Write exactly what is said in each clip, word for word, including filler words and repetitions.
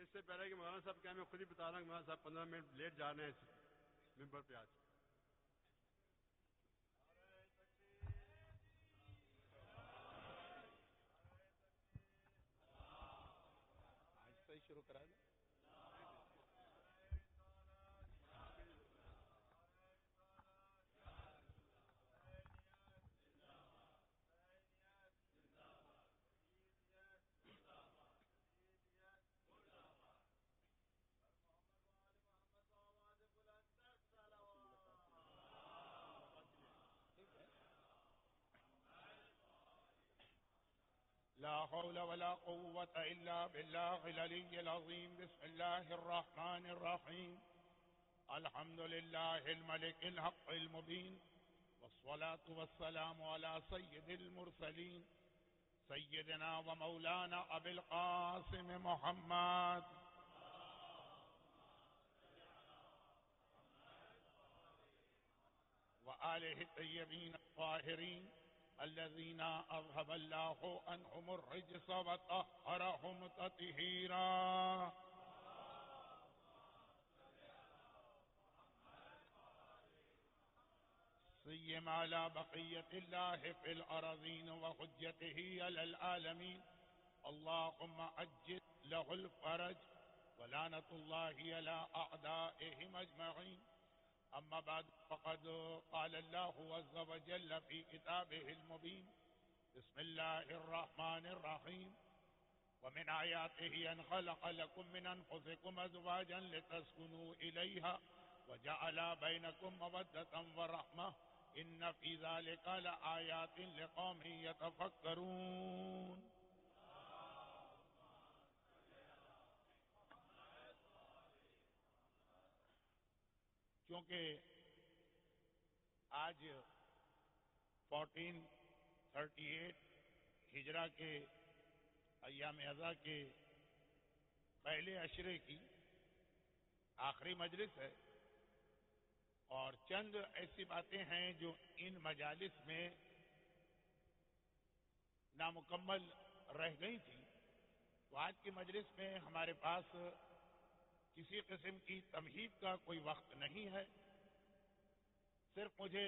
اس سے پہلے کہ مولانا صاحب کیا میں خود ہی بتا رہا ہوں کہ مولانا صاحب پندرہ منٹ لیٹ جا رہے ہیں ممبر پہ آج. آج سے ہی شروع کرا دیں. لا حول ولا قوة إلا بالله العلي العظيم. بسم الله الرحمن الرحيم. الحمد لله الملك الحق المبين، والصلاة والسلام على سيد المرسلين سيدنا ومولانا أبي القاسم محمد وآله الطيبين الطاهرين الذين أذهب الله عنهم الرجس وطهرهم تطهيرا. سيما على بقية الله في الأراضين وحجته على العالمين. اللهم عجل له الفرج ولعنة الله على أعدائهم أجمعين. أما بعد فقد قال الله عز وجل في كتابه المبين. بسم الله الرحمن الرحيم. ومن آياته أن خلق لكم من أنفسكم أزواجا لتسكنوا إليها وجعل بينكم مودة ورحمة إن في ذلك لآيات لقوم يتفكرون. کیونکہ آج فورٹین تھرٹی ایٹ ہجرہ کے ایام اضحیٰ کے پہلے عشرے کی آخری مجلس ہے، اور چند ایسی باتیں ہیں جو ان مجالس میں نامکمل رہ گئی تھیں. تو آج کی مجلس میں ہمارے پاس کسی قسم کی تمہید کا کوئی وقت نہیں ہے. صرف مجھے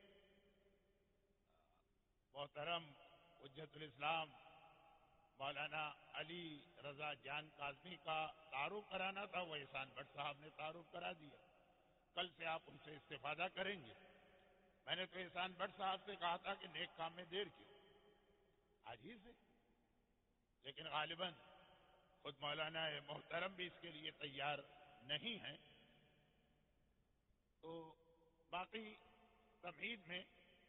محترم حجت الاسلام مولانا علی رضا جان کاظمی کا تعارف کرانا تھا. وہ احسان بٹ صاحب نے تعارف کرا دیا. کل سے آپ ان سے استفادہ کریں گے. میں نے تو احسان بٹ صاحب سے کہا تھا کہ نیک کام میں دیر کیوں، آج ہی سے، لیکن غالباً خود مولانا محترم بھی اس کے لیے تیار نہیں ہیں. تو باقی تمہید میں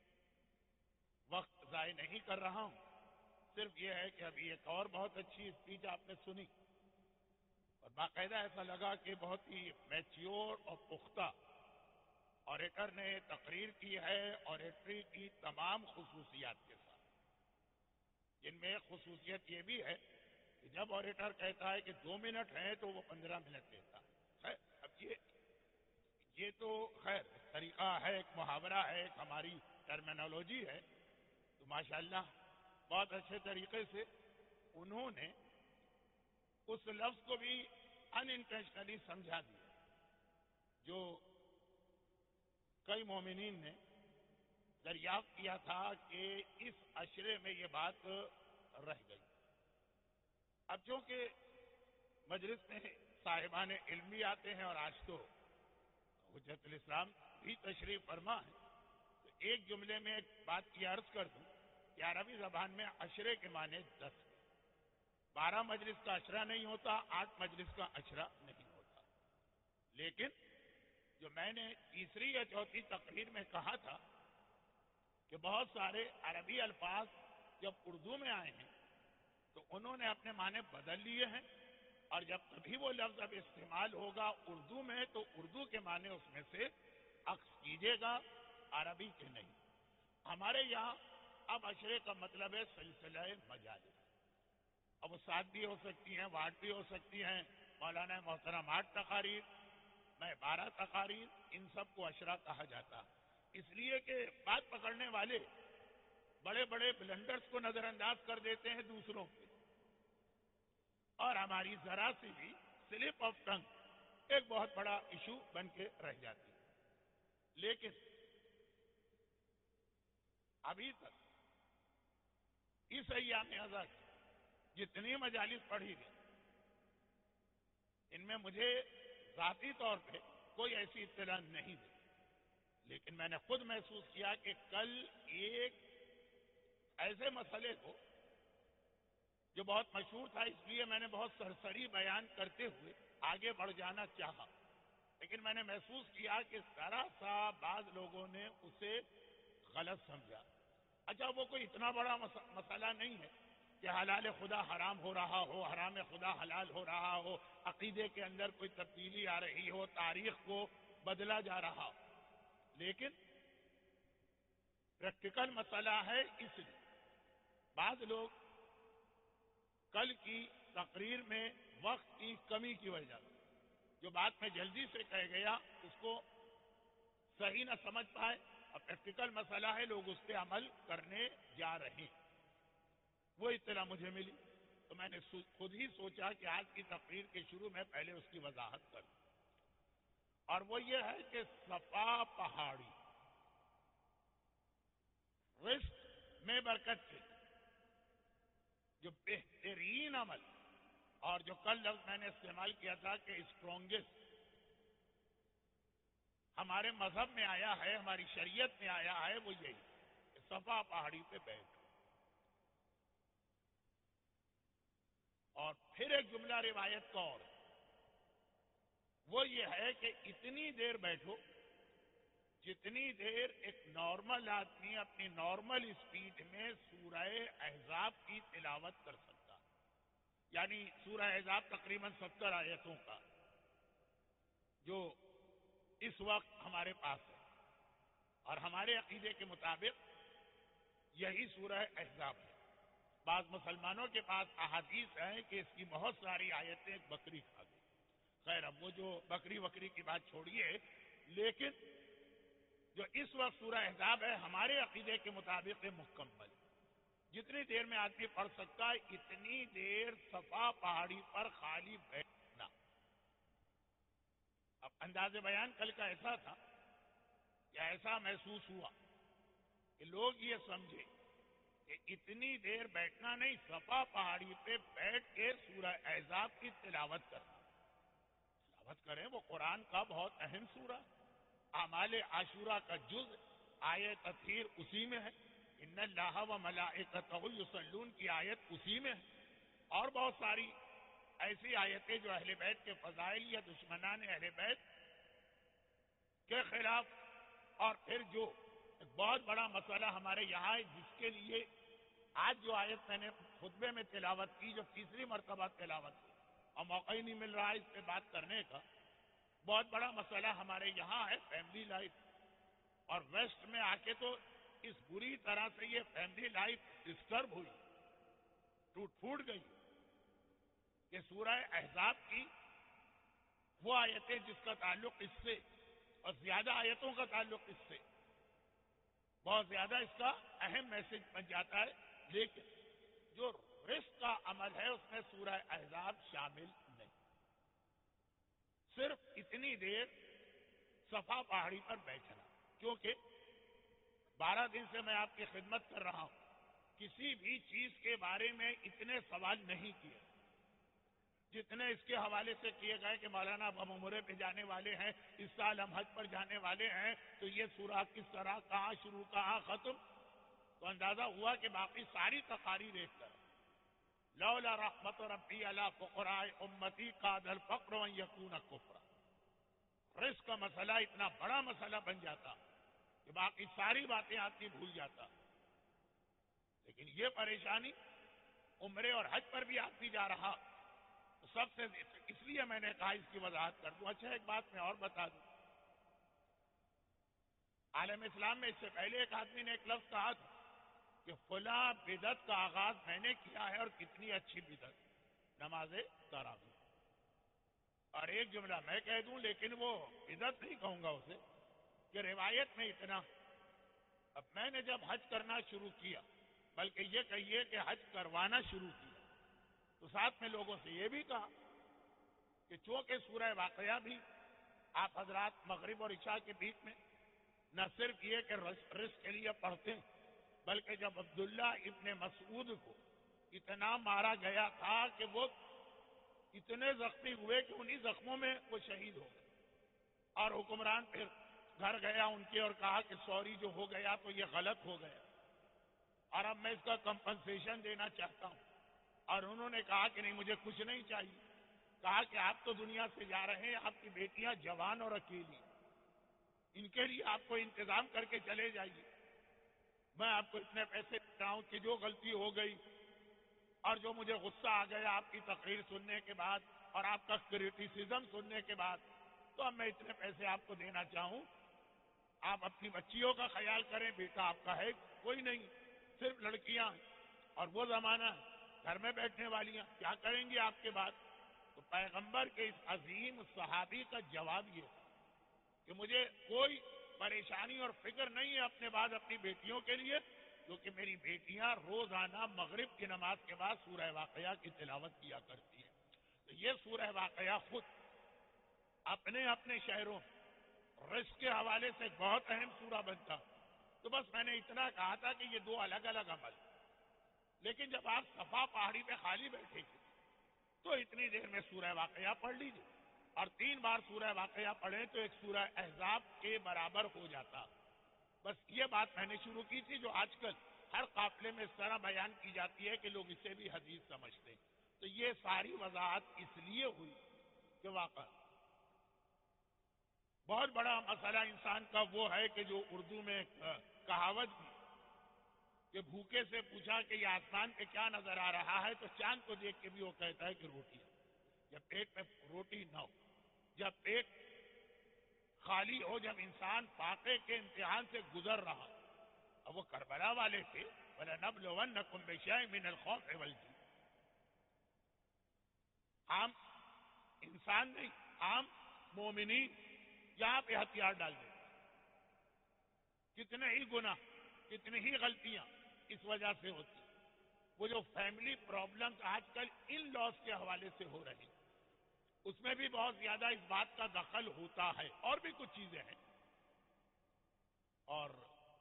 وقت ضائع نہیں کر رہا ہوں. صرف یہ ہے کہ ابھی ایک اور بہت اچھی اسپیچ آپ نے سنی اور باقاعدہ ایسا لگا کہ بہت ہی میچیور اور پختہ آریٹر نے تقریر کی ہے، آریٹری کی تمام خصوصیات کے ساتھ، جن میں ایک خصوصیت یہ بھی ہے کہ جب آریٹر کہتا ہے کہ دو منٹ ہیں تو وہ پندرہ منٹ لیتا ہے. خیر اب یہ یہ تو خیر طریقہ ہے، ایک محاورہ ہے، ایک ہماری ٹرمینالوجی ہے. تو ماشاءاللہ بہت اچھے طریقے سے انہوں نے اس لفظ کو بھی ان انٹینشنلی سمجھا دیا جو کئی مومنین نے دریافت کیا تھا کہ اس عشرے میں یہ بات رہ گئی. اب چونکہ مجلس میں صاحبان علم بھی آتے ہیں اور آج تو حجت الاسلام بھی تشریف فرما ہے، تو ایک جملے میں ایک بات کی عرض کر دوں کہ عربی زبان میں عشرے کے معنی دس ہے. بارہ مجلس کا عشرہ نہیں ہوتا، آٹھ مجلس کا عشرہ نہیں ہوتا. لیکن جو میں نے تیسری یا چوتھی تقریر میں کہا تھا کہ بہت سارے عربی الفاظ جب اردو میں آئے ہیں تو انہوں نے اپنے معنی بدل لیے ہیں، اور جب کبھی وہ لفظ اب استعمال ہوگا اردو میں تو اردو کے معنی اس میں سے عکس کیجیے گا، عربی کے نہیں. ہمارے یہاں اب عشرے کا مطلب ہے سلسلہ مجالس. اب وہ سات بھی ہو سکتی ہیں، آٹھ بھی ہو سکتی ہیں. مولانا محترم آٹھ تقاریر، میں بارہ تقاریر، ان سب کو عشرہ کہا جاتا. اس لیے کہ بات پکڑنے والے بڑے بڑے بلنڈرز کو نظر انداز کر دیتے ہیں دوسروں کے، اور ہماری ذرا سی بھی स्लिप ऑफ टंग एक बहुत बड़ा इशू बन के रह जाती है। लेकिन अभी तक इस अय्याम अज़ा की जितनी मजालिस पढ़ी गई, इनमें मुझे जाती तौर पे कोई ऐसी इत्तला नहीं दी, लेकिन मैंने खुद महसूस किया कि कल एक ऐसे मसले को जो बहुत मशहूर था, इसलिए मैंने बहुत सरसरी बयान करते हुए आगे बढ़ जाना चाहा, लेकिन मैंने महसूस किया कि जरा सा बाज लोगों ने उसे गलत समझा। अच्छा, वो कोई इतना बड़ा मस, मसला नहीं है कि हलाल खुदा हराम हो रहा हो, हराम खुदा हलाल हो रहा हो, अकीदे के अंदर कोई तब्दीली आ रही हो, तारीख को बदला जा रहा हो, लेकिन प्रैक्टिकल मसला है। इसलिए बाद लोग कल की तकरीर में वक्त की कमी की वजह से जो बात मैं जल्दी से कह गया उसको सही न समझ पाए, और प्रैक्टिकल मसला है, लोग उस पर अमल करने जा रहे हैं। वो इत्तला मुझे मिली तो मैंने खुद ही सोचा कि आज की तकरीर के शुरू में पहले उसकी वजाहत कर, और वो ये है कि सफा पहाड़ी रिस्क में बरकत के जो बेहतरीन अमल, और जो कल लफ्ज मैंने इस्तेमाल किया था कि स्ट्रॉन्गेस्ट हमारे मजहब में आया है, हमारी शरीयत में आया है, वो यही कि सफा पहाड़ी पे बैठो। और फिर एक जुमला रिवायत का और वो ये है कि इतनी देर बैठो जितनी देर एक नॉर्मल आदमी अपनी नॉर्मल स्पीड में सूरह अहज़ाब की तिलावत कर सकता, यानी सूरह अहज़ाब तकरीबन सत्तर आयतों का जो इस वक्त हमारे पास है, और हमारे अकीदे के मुताबिक यही सूरह अहज़ाब है। बाद मुसलमानों के पास अहादीस है कि इसकी बहुत सारी आयतें बकरी खा गई। खैर, अब वो जो बकरी वकरी की बात छोड़िए, लेकिन जो इस वक्त सूरह अहज़ाब है हमारे अकीदे के मुताबिक मुकम्मल, जितनी देर में आदमी पढ़ सकता है इतनी देर सफा पहाड़ी पर खाली बैठना। अब अंदाज़े बयान कल का ऐसा था कि ऐसा महसूस हुआ कि लोग ये समझे कि इतनी देर बैठना नहीं, सफा पहाड़ी पे बैठ के सूरह अहज़ाब की तिलावत करना। तिलावत करें, वो कुरान का बहुत अहम सूरा, आमाल आशूरा का जुज, आयत तथहीर उसी में है, इन्नल्लाह व मलाइकतहु युसल्लून की आयत उसी में है, और बहुत सारी ऐसी आयतें जो अहले बैत के फजाइल या दुश्मनान अहले बैत के खिलाफ, और फिर जो एक बहुत बड़ा मसला हमारे यहाँ है जिसके लिए आज जो आयत मैंने खुतबे में तिलावत की, जो तीसरी मरतबा तिलावत की, और मौका ही नहीं मिल रहा है इस पे बात करने का, बहुत बड़ा मसला हमारे यहाँ है फैमिली लाइफ। और वेस्ट में आके तो इस बुरी तरह से ये फैमिली लाइफ डिस्टर्ब हुई, टूट फूट गई कि सूरह अहज़ाब की वो आयतें जिसका ताल्लुक इससे और ज्यादा आयतों का ताल्लुक इससे, बहुत ज्यादा इसका अहम मैसेज बन जाता है, लेकिन जो रिस्क का अमल है उसमें सूरह अहज़ाब शामिल नहीं। सिर्फ इतनी देर सफा पहाड़ी पर बैठना, क्योंकि बारह दिन से मैं आपकी खिदमत कर रहा हूं, किसी भी चीज के बारे में इतने सवाल नहीं किए जितने इसके हवाले से किए गए कि मौलाना अब हम उम्रे पे जाने वाले हैं, इस साल हम हज पर जाने वाले हैं, तो ये सूरह किस तरह, कहां शुरू कहां खत्म, तो अंदाजा हुआ कि बाकी सारी तकारीर एक तरह। लौला रहमत रब्बी अला फुकराए उम्मती कादल फक्र व यकून कुफ्रा। रिस्क का मसला इतना बड़ा मसला बन जाता कि बाकी सारी बातें आदमी भूल जाता। लेकिन ये परेशानी उम्रे और हज पर भी आदमी जा रहा, तो सबसे इसलिए मैंने कहा इसकी वजाहत कर दूं। अच्छा, एक बात मैं और बता दूं, आलम इस्लाम में इससे पहले एक आदमी ने एक लफ्ज कहा था कि फला बिदत का आगाज मैंने किया है और कितनी अच्छी बिदत, नमाज तरावी। और एक जुमला मैं कह दूं, लेकिन वो बिदत नहीं कहूंगा उसे, कि रिवायत में इतना, अब मैंने जब हज करना शुरू किया, बल्कि ये कहिए कि हज करवाना शुरू किया, तो साथ में लोगों से ये भी कहा کہ چونکہ سورہ واقعہ بھی آپ حضرات مغرب اور عشاء کے بیچ میں نہ صرف یہ کہ رزق کے لیے پڑھتے ہیں، بلکہ جب عبداللہ ابن مسعود کو اتنا مارا گیا تھا کہ وہ اتنے زخمی ہوئے کہ انہی زخموں میں وہ شہید ہو گئے، اور حکمران پھر گھر گیا ان کے اور کہا کہ سوری جو ہو گیا تو یہ غلط ہو گیا اور اب میں اس کا کمپنسیشن دینا چاہتا ہوں، اور انہوں نے کہا کہ نہیں مجھے کچھ نہیں چاہیے، کہا کہ آپ تو دنیا سے جا رہے ہیں، آپ کی بیٹیاں جوان اور اکیلی، ان کے لیے آپ کو انتظام کر کے چلے جائیے، میں آپ کو اتنے پیسے دے رہا ہوں کہ جو غلطی ہو گئی اور جو مجھے غصہ آ گیا آپ کی تقریر سننے کے بعد اور آپ کا کریٹیسزم سننے کے بعد، تو اب میں اتنے پیسے آپ کو دینا چاہوں، آپ اپنی بچیوں کا خیال کریں، بیٹا آپ کا ہے کوئی نہیں، صرف لڑکیاں ہیں اور وہ زمانہ ہے گھر میں بیٹھنے والیاں، کیا کریں گی آپ کے بعد؟ تو پیغمبر کے اس عظیم صحابی کا جواب یہ تھا کہ مجھے کوئی پریشانی اور فکر نہیں ہے اپنے بعد اپنی بیٹیوں کے لیے، کیونکہ میری بیٹیاں روزانہ مغرب کی نماز کے بعد سورہ واقعہ کی تلاوت کیا کرتی ہیں۔ تو یہ سورہ واقعہ خود اپنے اپنے شہروں رزق کے حوالے سے بہت اہم سورہ بنتا، تو بس میں نے اتنا کہا تھا کہ یہ دو الگ الگ عمل، لیکن جب آپ صفا پہاڑی پہ خالی بیٹھے گے تو اتنی دیر میں سورہ واقعہ پڑھ لیجیے، اور تین بار سورہ واقعہ پڑھیں تو ایک سورہ احزاب کے برابر ہو جاتا۔ بس یہ بات میں نے شروع کی تھی جو آج کل ہر قافلے میں اس طرح بیان کی جاتی ہے کہ لوگ اسے بھی حدیث سمجھتے ہیں۔ تو یہ ساری وضاحت اس لیے ہوئی کہ واقعہ بہت بڑا مسئلہ انسان کا وہ ہے کہ جو اردو میں کہاوت بھی کہ بھوکے سے پوچھا کہ یہ آسمان پہ کیا نظر آ رہا ہے تو چاند کو دیکھ کے بھی وہ کہتا ہے کہ روٹی ہے۔ جب پیٹ میں روٹی نہ ہو، جب پیٹ خالی ہو، جب انسان فاقے کے امتحان سے گزر رہا، اب وہ کربلا والے تھے، وَلَنَبْلُوَنَّكُمْ بِشَيْءٍ مِّنَ الْخَوْفِ وَالْجُوعِ، عام انسان نہیں، عام مومنین یہاں پہ ہتھیار ڈال دیں، کتنے ہی گناہ، کتنی ہی غلطیاں اس وجہ سے ہوتی، وہ جو فیملی پرابلمز آج کل ان لاس کے حوالے سے ہو رہی، اس میں بھی بہت زیادہ اس بات کا دخل ہوتا ہے، اور بھی کچھ چیزیں ہیں۔ اور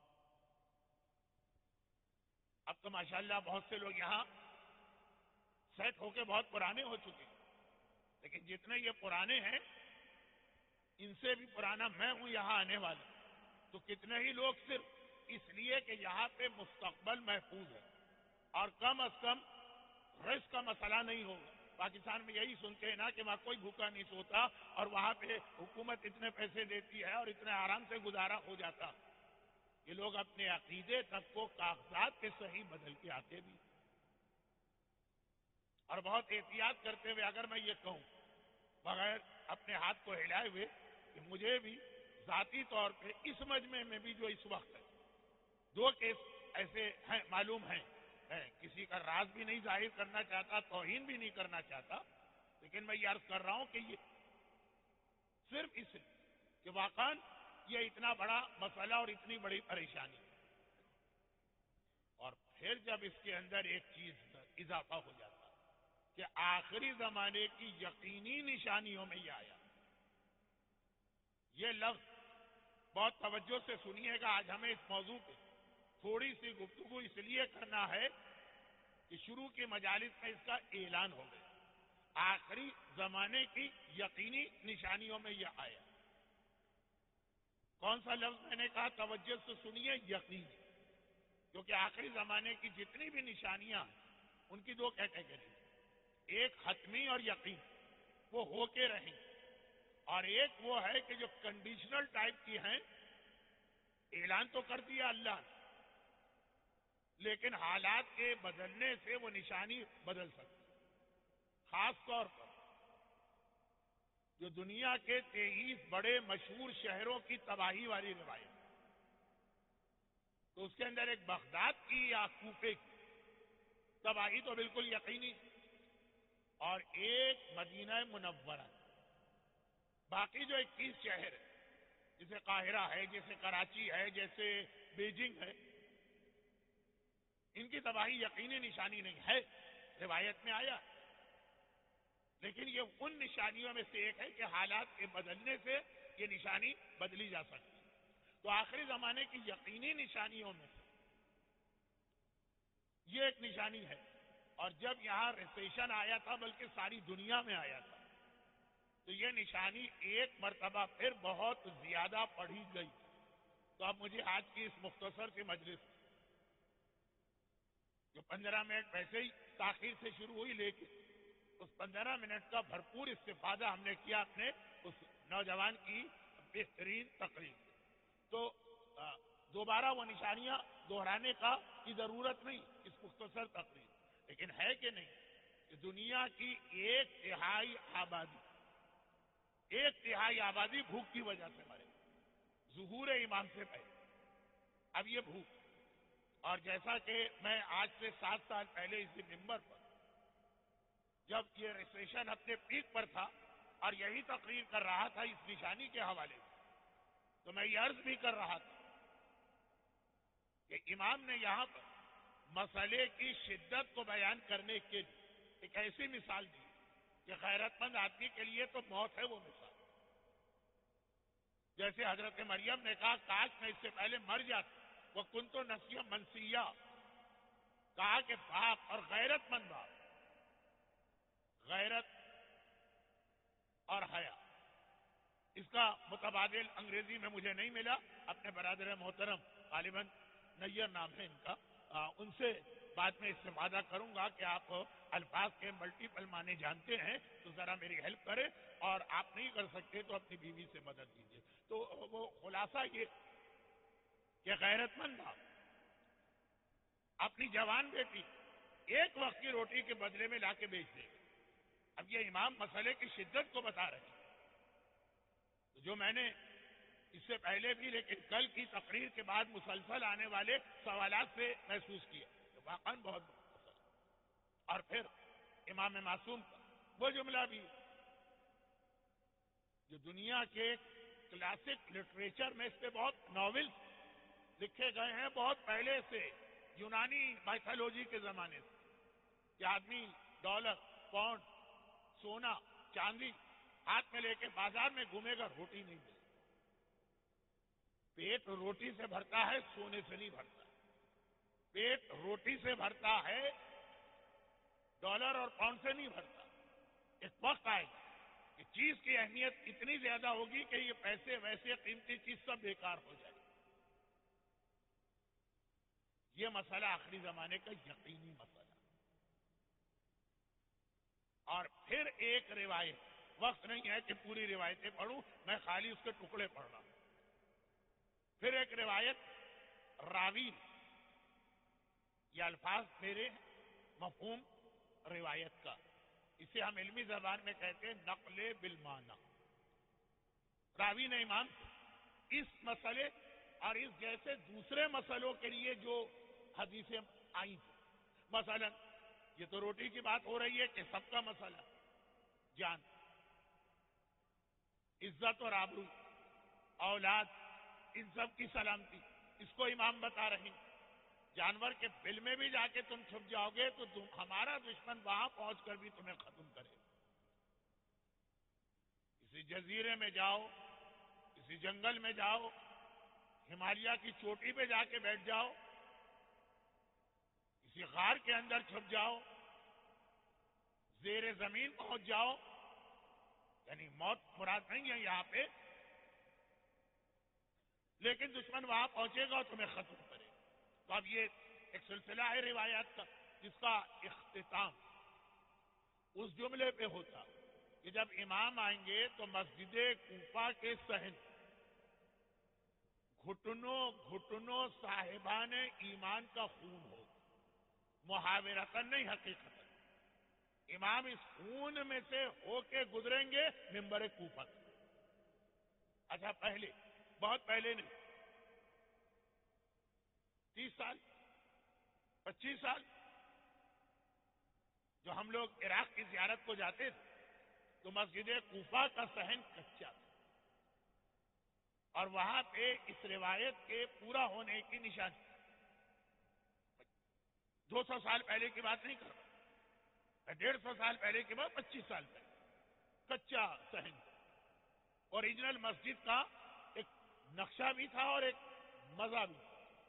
اب تو ماشاءاللہ بہت سے لوگ یہاں سیٹ ہو کے بہت پرانے ہو چکے ہیں، لیکن جتنے یہ پرانے ہیں ان سے بھی پرانا میں ہوں یہاں آنے والا، تو کتنے ہی لوگ صرف اس لیے کہ یہاں پہ مستقبل محفوظ ہے اور کم از کم رزق کا مسئلہ نہیں ہوگا۔ پاکستان میں یہی سنتے ہیں نا کہ وہاں کوئی بھوکا نہیں سوتا اور وہاں پہ حکومت اتنے پیسے دیتی ہے اور اتنے آرام سے گزارا ہو جاتا، یہ لوگ اپنے عقیدے تک کو کاغذات کے صحیح بدل کے آتے بھی، اور بہت احتیاط کرتے ہوئے اگر میں یہ کہوں بغیر اپنے ہاتھ کو ہلائے ہوئے کہ مجھے بھی ذاتی طور پہ اس مجمع میں بھی جو اس وقت ہے دو کیس ایسے ہیں معلوم ہیں، میں کسی کا راز بھی نہیں ظاہر کرنا چاہتا، توہین بھی نہیں کرنا چاہتا، لیکن میں یہ عرض کر رہا ہوں کہ یہ صرف اس لیے کہ واقعاً یہ اتنا بڑا مسئلہ اور اتنی بڑی پریشانی، اور پھر جب اس کے اندر ایک چیز اضافہ ہو جاتا کہ آخری زمانے کی یقینی نشانیوں میں یہ آیا، یہ لفظ بہت توجہ سے سنیے گا، آج ہمیں اس موضوع پہ تھوڑی سی گفتگو اس لیے کرنا ہے کہ شروع کی مجالس میں اس کا اعلان ہو گیا، آخری زمانے کی یقینی نشانیوں میں یہ آیا۔ کون سا لفظ میں نے کہا؟ توجہ سے سنیے، یقینی، کیونکہ آخری زمانے کی جتنی بھی نشانیاں ہیں ان کی دو کیٹیگری، ایک حتمی اور یقین، وہ ہو کے رہیں، اور ایک وہ ہے کہ جو کنڈیشنل ٹائپ کی ہیں، اعلان تو کر دیا اللہ نے لیکن حالات کے بدلنے سے وہ نشانی بدل سکتی، خاص طور پر جو دنیا کے تیئیس بڑے مشہور شہروں کی تباہی والی روایت، تو اس کے اندر ایک بغداد کی یا کوفے کی تباہی تو بالکل یقینی، اور ایک مدینہ منورہ، باقی جو اکیس شہر ہے جیسے قاہرہ ہے، جیسے کراچی ہے، جیسے بیجنگ ہے، ان کی تباہی یقینی نشانی نہیں ہے، روایت میں آیا، لیکن یہ ان نشانیوں میں سے ایک ہے کہ حالات کے بدلنے سے یہ نشانی بدلی جا سکتی ہے۔ تو آخری زمانے کی یقینی نشانیوں میں سے یہ ایک نشانی ہے، اور جب یہاں ریسیشن آیا تھا بلکہ ساری دنیا میں آیا تھا، تو یہ نشانی ایک مرتبہ پھر بہت زیادہ پڑھی گئی۔ تو اب مجھے آج کی اس مختصر سی مجلس جو پندرہ منٹ ویسے ہی تاخیر سے شروع ہوئی، لیکن اس پندرہ منٹ کا بھرپور استفادہ ہم نے کیا اپنے اس نوجوان کی بہترین تقریر سے۔ تو دوبارہ وہ نشانیاں دہرانے کا کی ضرورت نہیں اس مختصر تقریر، لیکن ہے کہ نہیں کہ دنیا کی ایک تہائی آبادی ایک تہائی آبادی بھوک کی وجہ سے مرے ظہور امام سے پہلے۔ اب یہ بھوک، اور جیسا کہ میں آج سے سات سال پہلے اسی ممبر پر جب یہ ریسیشن اپنے پیک پر تھا اور یہی تقریر کر رہا تھا اس نشانی کے حوالے سے، تو میں یہ عرض بھی کر رہا تھا کہ امام نے یہاں پر مسئلے کی شدت کو بیان کرنے کے لیے ایک ایسی مثال دی کہ غیرت مند آدمی کے لیے تو موت ہے وہ مثال۔ جیسے حضرت مریم نے کہا کاش میں اس سے پہلے مر جاتا، وہ کن تو نسیہ منسیہ، کہا کہ باپ اور غیرت مند باپ، غیرت اور حیا، اس کا متبادل انگریزی میں مجھے نہیں ملا، اپنے برادر محترم غالباً نیر نام ہے ان کا، آ, ان سے بعد میں استفادہ کروں گا کہ آپ الفاظ کے ملٹیپل معنی جانتے ہیں تو ذرا میری ہیلپ کریں، اور آپ نہیں کر سکتے تو اپنی بیوی سے مدد لیجیے۔ تو وہ خلاصہ یہ کہ غیرت مند باپ اپنی جوان بیٹی ایک وقت کی روٹی کے بدلے میں لا کے بیچ دے گا۔ اب یہ امام مسئلے کی شدت کو بتا رہے ہیں، تو جو میں نے اس سے پہلے بھی لیکن کل کی تقریر کے بعد مسلسل آنے والے سوالات سے محسوس کیا کہ واقعاً بہت مسئلہ۔ اور پھر امام معصوم کا وہ جملہ بھی جو دنیا کے کلاسک لٹریچر میں اس پہ بہت ناولز لکھے گئے ہیں بہت پہلے سے، یونانی مائتھولوجی کے زمانے سے، کہ آدمی ڈالر، پاؤنڈ، سونا، چاندی ہاتھ میں لے کے بازار میں گھومے گا، روٹی نہیں ملے۔ پیٹ روٹی سے بھرتا ہے، سونے سے نہیں بھرتا۔ پیٹ روٹی سے بھرتا ہے، ڈالر اور پاؤنڈ سے نہیں بھرتا۔ ایک وقت آئے گا کہ چیز کی اہمیت اتنی زیادہ ہوگی کہ یہ پیسے ویسے قیمتی چیز سب بیکار ہو جائے۔ یہ مسئلہ آخری زمانے کا یقینی مسئلہ۔ اور پھر ایک روایت، وقت نہیں ہے کہ پوری روایتیں پڑھوں، میں خالی اس کے ٹکڑے پڑھ رہا ہوں۔ پھر ایک روایت راوی، یہ الفاظ میرے مفہوم روایت کا، اسے ہم علمی زبان میں کہتے ہیں نقل بالمعنی۔ راوی نے امام سے اس مسئلے اور اس جیسے دوسرے مسئلوں کے لیے جو حدیثیں آئی تھیں، مثلا یہ تو روٹی کی بات ہو رہی ہے کہ سب کا مسئلہ، جان، عزت اور آبرو، اولاد، ان سب کی سلامتی، اس کو امام بتا رہے ہیں۔ جانور کے بل میں بھی جا کے تم چھپ جاؤ گے تو تم ہمارا دشمن وہاں پہنچ کر بھی تمہیں ختم کرے۔ کسی جزیرے میں جاؤ، کسی جنگل میں جاؤ، ہمالیہ کی چوٹی پہ جا کے بیٹھ جاؤ، کسی غار کے اندر چھپ جاؤ، زیر زمین پہنچ جاؤ، یعنی موت مراد نہیں ہے یہاں پہ، لیکن دشمن وہاں پہنچے گا اور تمہیں ختم کرے گا۔ تو اب یہ ایک سلسلہ ہے روایات کا جس کا اختتام اس جملے پہ ہوتا کہ جب امام آئیں گے تو مسجد کوفہ کے صحن گھٹنوں گھٹنوں صاحبان ایمان کا خون ہو، محاورتاً نہیں حقیقتاً۔ امام اس خون میں سے ہو کے گزریں گے منبر کوفہ۔ اچھا پہلے، بہت پہلے نہیں، تیس سال، پچیس سال، جو ہم لوگ عراق کی زیارت کو جاتے تھے تو مسجد کوفہ کا صحن کچا تھا، اور وہاں پہ اس روایت کے پورا ہونے کی نشانی، دو سو سال پہلے کی بات نہیں کر رہا میں، ڈیڑھ سو سال پہلے کی بات، پچیس سال پہلے کچا صحن. اوریجنل مسجد کا ایک نقشہ بھی تھا اور ایک مزہ بھی تھا.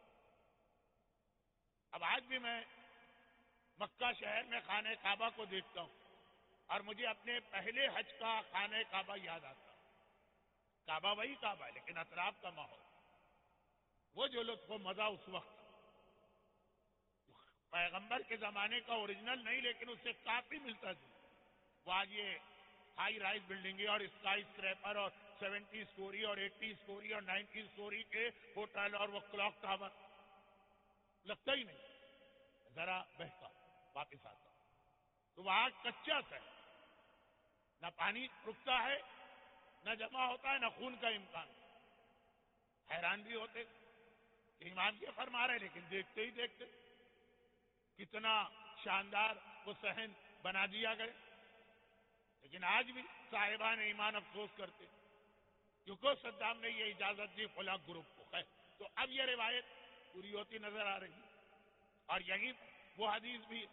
اب آج بھی میں مکہ شہر میں خانہ کعبہ کو دیکھتا ہوں اور مجھے اپنے پہلے حج کا خانہ کعبہ یاد آتا. کعبہ وہی کعبہ ہے لیکن اطراف کا ماحول، وہ جو لطف و مزہ اس وقت پیغمبر کے زمانے کا اوریجنل نہیں لیکن اس سے کافی ملتا جی. وہ آج یہ ہائی رائز بلڈنگیں اور اسکائی اسکریپر اور سیونٹی اسٹوری اور ایٹی اسٹوری اور نائنٹی اسٹوری کے ہوٹل اور وہ کلاک ٹاور لگتا ہی نہیں. ذرا بہتا واپس آتا تو وہاں کچا سا ہے، نہ پانی رکتا ہے نہ جمع ہوتا ہے نہ خون کا امکان. حیران بھی ہوتے کہ امام یہ فرما رہے لیکن دیکھتے ہی دیکھتے کتنا شاندار وہ صحن بنا دیا گیا. لیکن آج بھی صاحبان ایمان افسوس کرتے کیونکہ صدام نے یہ اجازت دی فلاں گروپ کو. ہے تو اب یہ روایت پوری ہوتی نظر آ رہی اور یہی وہ حدیث بھی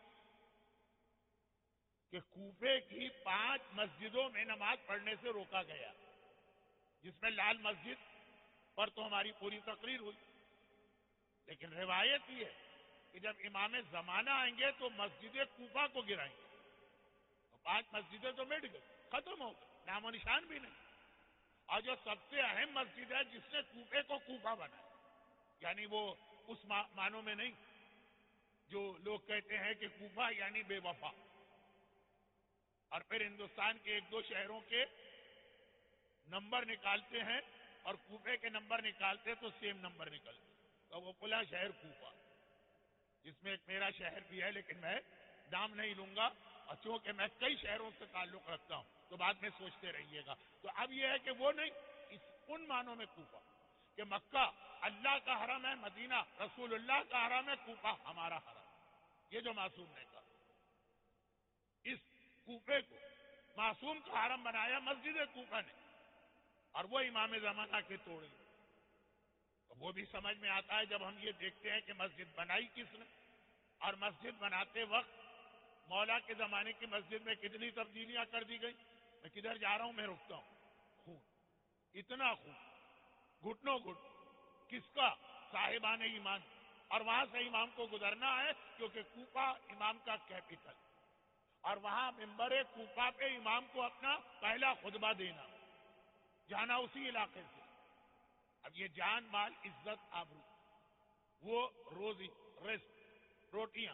کہ کوفے کی پانچ مسجدوں میں نماز پڑھنے سے روکا گیا، جس میں لال مسجد پر تو ہماری پوری تقریر ہوئی. لیکن روایت یہ ہے کہ جب امام زمانہ آئیں گے تو مسجد کوفہ کو گرائیں گے. تو پانچ مسجدیں تو مٹ گئی، ختم ہو گئی، نام و نشان بھی نہیں. اور جو سب سے اہم مسجد ہے جس نے کوفے کو کوفہ بنایا، یعنی وہ اس معنوں میں نہیں جو لوگ کہتے ہیں کہ کوفہ یعنی بے وفا، اور پھر ہندوستان کے ایک دو شہروں کے نمبر نکالتے ہیں اور کوفے کے نمبر نکالتے تو سیم نمبر نکلتے. تو وہ پلا شہر کوفہ، جس میں ایک میرا شہر بھی ہے لیکن میں نام نہیں لوں گا، اور چونکہ میں کئی شہروں سے تعلق رکھتا ہوں تو بعد میں سوچتے رہیے گا. تو اب یہ ہے کہ وہ نہیں، اس ان معنوں میں کوفہ کہ مکہ اللہ کا حرم ہے، مدینہ رسول اللہ کا حرم ہے، کوفہ ہمارا حرم. یہ جو معصوم نے کہا، اس کوفے کو معصوم کا حرم بنایا مسجد کوفہ نے، اور وہ امام زمانہ کے توڑے. وہ بھی سمجھ میں آتا ہے جب ہم یہ دیکھتے ہیں کہ مسجد بنائی کس نے، اور مسجد بناتے وقت مولا کے زمانے کی مسجد میں کتنی تبدیلیاں کر دی گئی. میں کدھر جا رہا ہوں، میں رکتا ہوں. خون، اتنا خون، گھٹنوں گھٹ، کس کا؟ صاحبان ایمان. اور وہاں سے امام کو گزرنا ہے کیونکہ کوفہ امام کا کیپٹل، اور وہاں ممبر کوفہ پہ امام کو اپنا پہلا خطبہ دینا، جانا اسی علاقے سے. اب یہ جان مال عزت آبرو، وہ روزی رزق روٹیاں.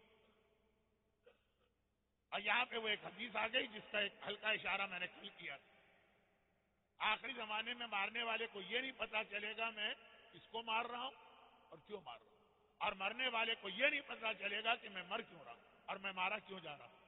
اور یہاں پہ وہ ایک حدیث آ گئی جس کا ایک ہلکا اشارہ میں نے کل کیا تھا. آخری زمانے میں مارنے والے کو یہ نہیں پتا چلے گا میں کس کو مار رہا ہوں اور کیوں مار رہا ہوں، اور مرنے والے کو یہ نہیں پتا چلے گا کہ میں مر کیوں رہا ہوں اور میں مارا کیوں جا رہا ہوں.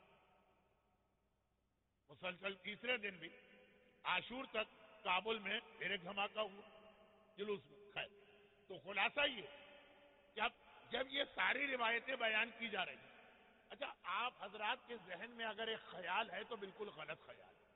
مسلسل تیسرے دن بھی عاشور تک کابل میں پھر ایک دھماکہ ہوا جلوس میں. خیر، تو خلاصہ یہ کہ اب جب یہ ساری روایتیں بیان کی جا رہی ہیں، اچھا آپ حضرات کے ذہن میں اگر ایک خیال ہے تو بالکل غلط خیال ہے.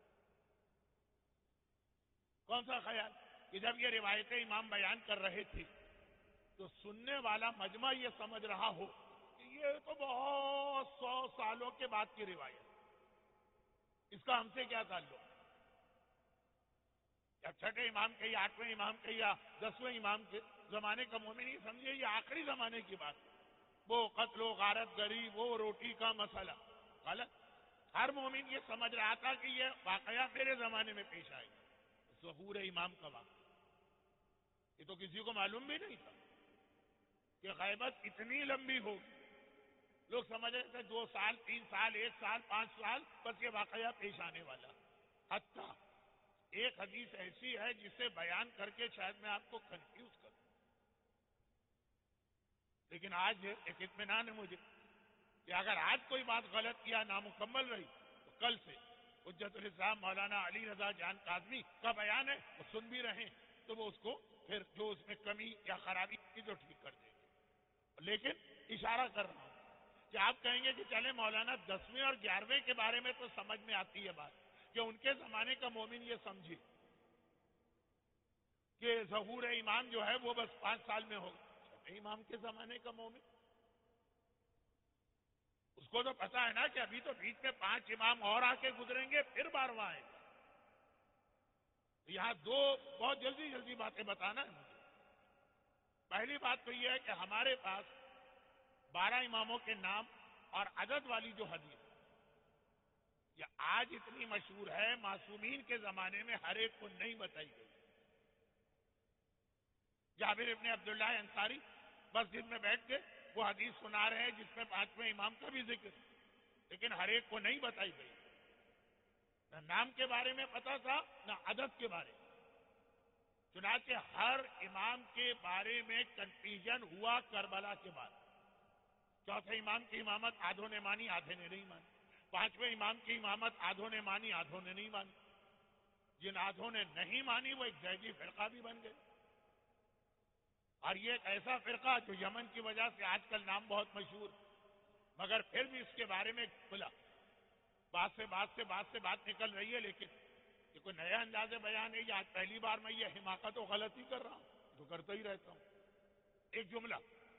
کون سا خیال؟ کہ جب یہ روایتیں امام بیان کر رہے تھے تو سننے والا مجمع یہ سمجھ رہا ہو کہ یہ تو بہت سو سالوں کے بعد کی روایت، اس کا ہم سے کیا تعلق؟ یا چھٹے امام کے یا آٹھویں امام کے یا دسویں امام کے زمانے کا مومن یہ سمجھے یہ آخری زمانے کی بات ہے. وہ قتل و غارت گری، وہ روٹی کا مسئلہ غلط. ہر مومن یہ سمجھ رہا تھا کہ یہ واقعہ میرے زمانے میں پیش آئے گا. ظہور امام کا واقعہ یہ تو کسی کو معلوم بھی نہیں تھا کہ غیبت اتنی لمبی ہوگی. لوگ سمجھ رہے تھے دو سال تین سال ایک سال پانچ سال بس یہ واقعہ پیش آنے والا. حتیٰ ایک حدیث ایسی ہے جسے بیان کر کے شاید میں آپ کو کنفیوز کروں، لیکن آج ایک اطمینان ہے مجھے کہ اگر آج کوئی بات غلط کیا نامکمل رہی تو کل سے حجت الاسلام مولانا علی رضا جان کاظمی کا بیان ہے، وہ سن بھی رہے تو وہ اس کو پھر جو اس میں کمی یا خرابی کی جو ٹھیک کر دیں گے. لیکن اشارہ کر رہا ہوں کہ آپ کہیں گے کہ چلے مولانا دسویں اور گیارہویں کے بارے میں تو سمجھ میں آتی ہے بات کہ ان کے زمانے کا مومن یہ سمجھے کہ ظہور امام جو ہے وہ بس پانچ سال میں ہوگا. چھٹے امام کے زمانے کا مومن اس کو تو پتا ہے نا کہ ابھی تو بیچ میں پانچ امام اور آ کے گزریں گے پھر بارہواں آئے گا. یہاں دو بہت جلدی جلدی باتیں بتانا ہے مجھے. پہلی بات تو یہ ہے کہ ہمارے پاس بارہ اماموں کے نام اور عدد والی جو حدیث یہ آج اتنی مشہور ہے، معصومین کے زمانے میں ہر ایک کو نہیں بتائی گئی. جابر ابن عبداللہ انصاری مسجد میں بیٹھ کے وہ حدیث سنا رہے ہیں جس میں پانچویں امام کا بھی ذکر، لیکن ہر ایک کو نہیں بتائی گئی. نہ نام کے بارے میں پتا تھا نہ عدد کے بارے میں. چنانچہ ہر امام کے بارے میں کنفیوژن ہوا کربلا کے بعد. چوتھے امام کی امامت آدھوں نے مانی، آدھے نے نہیں مانی. پانچویں امام کی امامت آدھوں نے مانی، آدھوں نے نہیں مانی. جن آدھوں نے نہیں مانی وہ ایک زیدی فرقہ بھی بن گئے. اور یہ ایک ایسا فرقہ جو یمن کی وجہ سے آج کل نام بہت مشہور، مگر پھر بھی اس کے بارے میں کھلا بات سے بات سے بات سے بات نکل رہی ہے. لیکن یہ کوئی نیا انداز بیان ہے، یہ آج پہلی بار میں یہ حماقت و غلطی کر رہا ہوں، تو کرتا ہی رہتا ہوں. ایک جملہ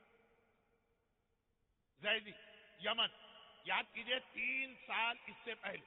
زیدی یمن، یاد کیجئے تین سال اس سے پہلے،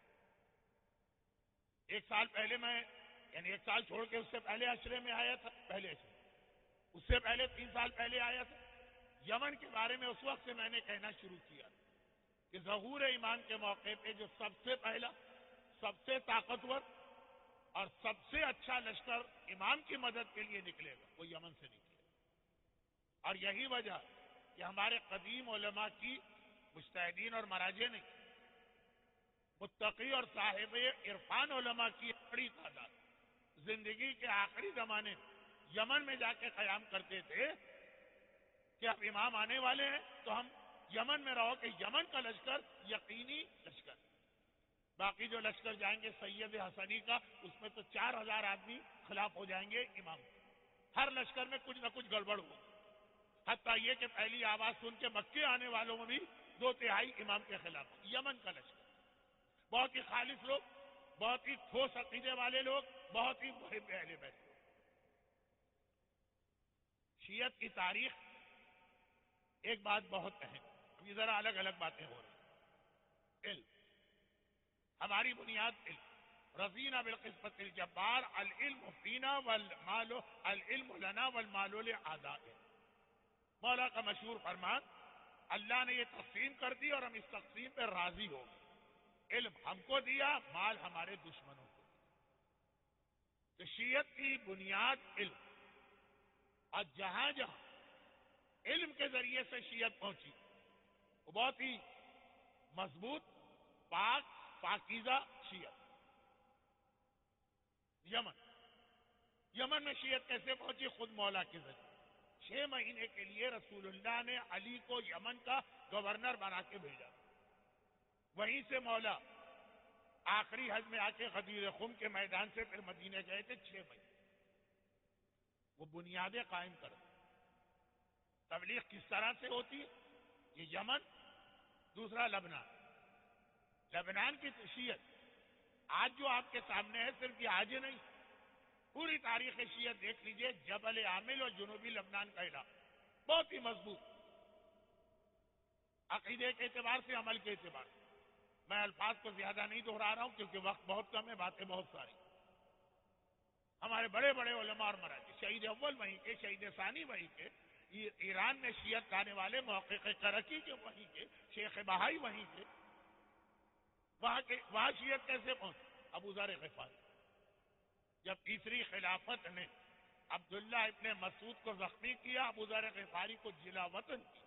ایک سال پہلے میں یعنی ایک سال چھوڑ کے اس سے پہلے اشرے میں آیا تھا، پہلے اشرے اس سے پہلے تین سال پہلے آیا تھا. یمن کے بارے میں اس وقت سے میں نے کہنا شروع کیا کہ ظہور ایمان کے موقع پہ جو سب سے پہلا، سب سے طاقتور اور سب سے اچھا لشکر امام کی مدد کے لیے نکلے گا وہ یمن سے نکلے گا. اور یہی وجہ کہ ہمارے قدیم علماء کی، مجتہدین اور مراجع نے، متقی اور صاحب عرفان علماء کی بڑی تعداد زندگی کے آخری زمانے میں یمن میں جا کے قیام کرتے تھے کہ اب امام آنے والے ہیں تو ہم یمن میں رہو کہ یمن کا لشکر یقینی لشکر. باقی جو لشکر جائیں گے سید حسنی کا، اس میں تو چار ہزار آدمی خلاف ہو جائیں گے امام. ہر لشکر میں کچھ نہ کچھ گڑبڑ ہو. حتیٰ یہ کہ پہلی آواز سن کے مکے آنے والوں میں بھی دو تہائی امام کے خلاف. یمن کا لشکر بہت ہی خالص لوگ، بہت ہی ٹھوس عقیدے والے لوگ، بہت ہی محب اہل بیت لوگ. شیعت کی تاریخ ایک بات بہت اہم، ابھی ذرا الگ الگ باتیں ہو رہی ہیں. علم، ہماری بنیاد علم. رضینا بالقسمت الجبار العلم فینا والمال العلم لنا والمال لأعدائنا. مولا کا مشہور فرمان، اللہ نے یہ تقسیم کر دی اور ہم اس تقسیم پہ راضی ہو گئے. علم ہم کو دیا، مال ہمارے دشمنوں کو دیا. تو شیعت کی بنیاد علم، اور جہاں جہاں علم کے ذریعے سے شیعت پہنچی وہ بہت ہی مضبوط، پاک، پاکیزہ شیعت. یمن یمن میں شیعت کیسے پہنچی؟ خود مولا کے ذریعے. چھ مہینے کے لیے رسول اللہ نے علی کو یمن کا گورنر بنا کے بھیجا. وہیں سے مولا آخری حج میں آ کے غدیر خم کے میدان سے پھر مدینے گئے تھے. چھ مہینے وہ بنیادیں قائم کر دی. تبلیغ کس طرح سے ہوتی ہے؟ یہ یمن. دوسرا لبنان. لبنان کی شیعت آج جو آپ کے سامنے ہے صرف یہ آج نہیں، پوری تاریخ شیعت دیکھ لیجئے. جبل عامل اور جنوبی لبنان کا علاقہ بہت ہی مضبوط عقیدے کے اعتبار سے، عمل کے اعتبار سے. میں الفاظ کو زیادہ نہیں دہرا رہا ہوں کیونکہ وقت بہت کم ہے، باتیں بہت ساری. ہمارے بڑے بڑے علماء اور مراجع، شہید اول وہیں کے، شہید ثانی وہیں کے، ایران میں شیعت لانے والے محقق کرکی کے وہیں کے، شیخ بہائی وہیں کے. وہاں کے وہاں شیعت کیسے پہنچی؟ ابو ذر غفاری جب تیسری خلافت نے عبداللہ ابن مسعود کو زخمی کیا، ابو ذر غفاری کو جلا وطن کیا،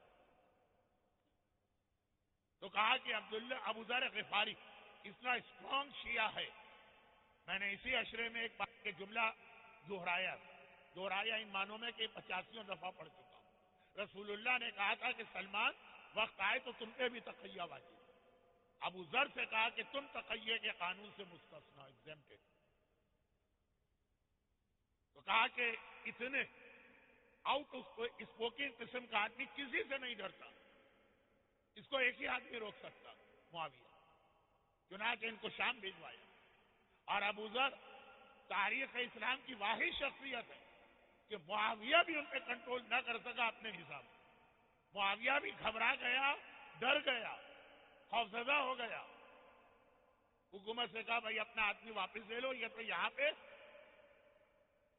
تو کہا کہ عبداللہ ابو ذر غفاری اتنا اسٹرانگ شیعہ ہے. میں نے اسی عشرے میں ایک بات کے جملہ دہرایا دہرایا ان معنوں میں کہ پچاسیوں دفعہ پڑھ چکا ہوں. رسول اللہ نے کہا تھا کہ سلمان وقت آئے تو تم پہ بھی تقیہ واجب. ابو ذر سے کہا کہ تم تقیہ کے قانون سے مستثنا، ایگزیمپٹڈ. تو کہا کہ اتنے آؤٹ اسپوکن قسم کا آدمی کسی سے نہیں ڈرتا، اس کو ایک ہی آدمی روک سکتا، معاویہ. چنانچہ ان کو شام بھیجوایا. اور ابو ذر تاریخ اسلام کی واحد شخصیت ہے کہ معاویہ بھی ان پہ کنٹرول نہ کر سکا اپنے حساب سے. معاویہ بھی گھبرا گیا، ڈر گیا، خوفزدہ ہو گیا. حکومت سے کہا بھائی اپنا آدمی واپس لے لو، یہ تو یہاں پہ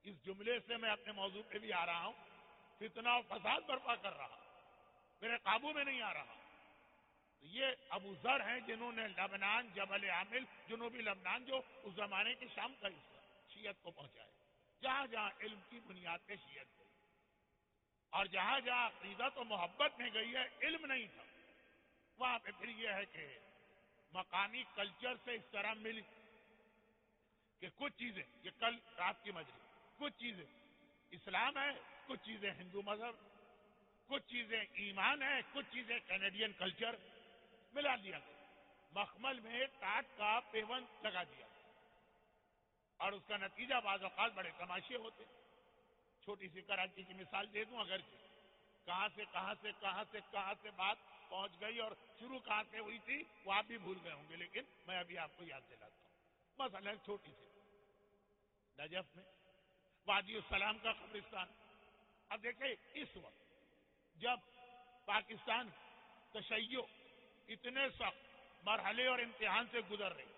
اس جملے سے میں اپنے موضوع پہ بھی آ رہا ہوں. فتنہ و فساد برپا کر رہا, میرے قابو میں نہیں آ رہا. یہ ابو ذر ہیں جنہوں نے لبنان, جبل عامل, جنوبی لبنان جو اس زمانے کے شام کا حصہ, شیعت کو پہنچائے. جہاں جہاں علم کی بنیاد پہ شیعت گئی, اور جہاں جہاں عقیدت و محبت میں گئی ہے, علم نہیں تھا, وہاں پہ پھر یہ ہے کہ مقامی کلچر سے اس طرح ملی کہ کچھ چیزیں, یہ کل رات کی مجلس, کچھ چیزیں اسلام ہے, کچھ چیزیں ہندو مذہب, کچھ چیزیں ایمان ہے, کچھ چیزیں کینیڈین کلچر, ملا دیا گیا. مخمل میں کاٹ کا پیوند لگا دیا, اور اس کا نتیجہ بعض اوقات بڑے تماشے ہوتے. چھوٹی سی کراچی کی مثال دے دوں, اگرچہ کہاں سے کہاں سے کہاں سے کہاں سے بات پہنچ گئی اور شروع کہاں سے ہوئی تھی وہ آپ بھی بھول گئے ہوں گے, لیکن میں ابھی آپ کو یاد دلاتا ہوں. مثلا چھوٹی سی نجف میں وادی السلام کا قبرستان. اب دیکھیں اس وقت جب پاکستان تشیع اتنے سخت مرحلے اور امتحان سے گزر رہی,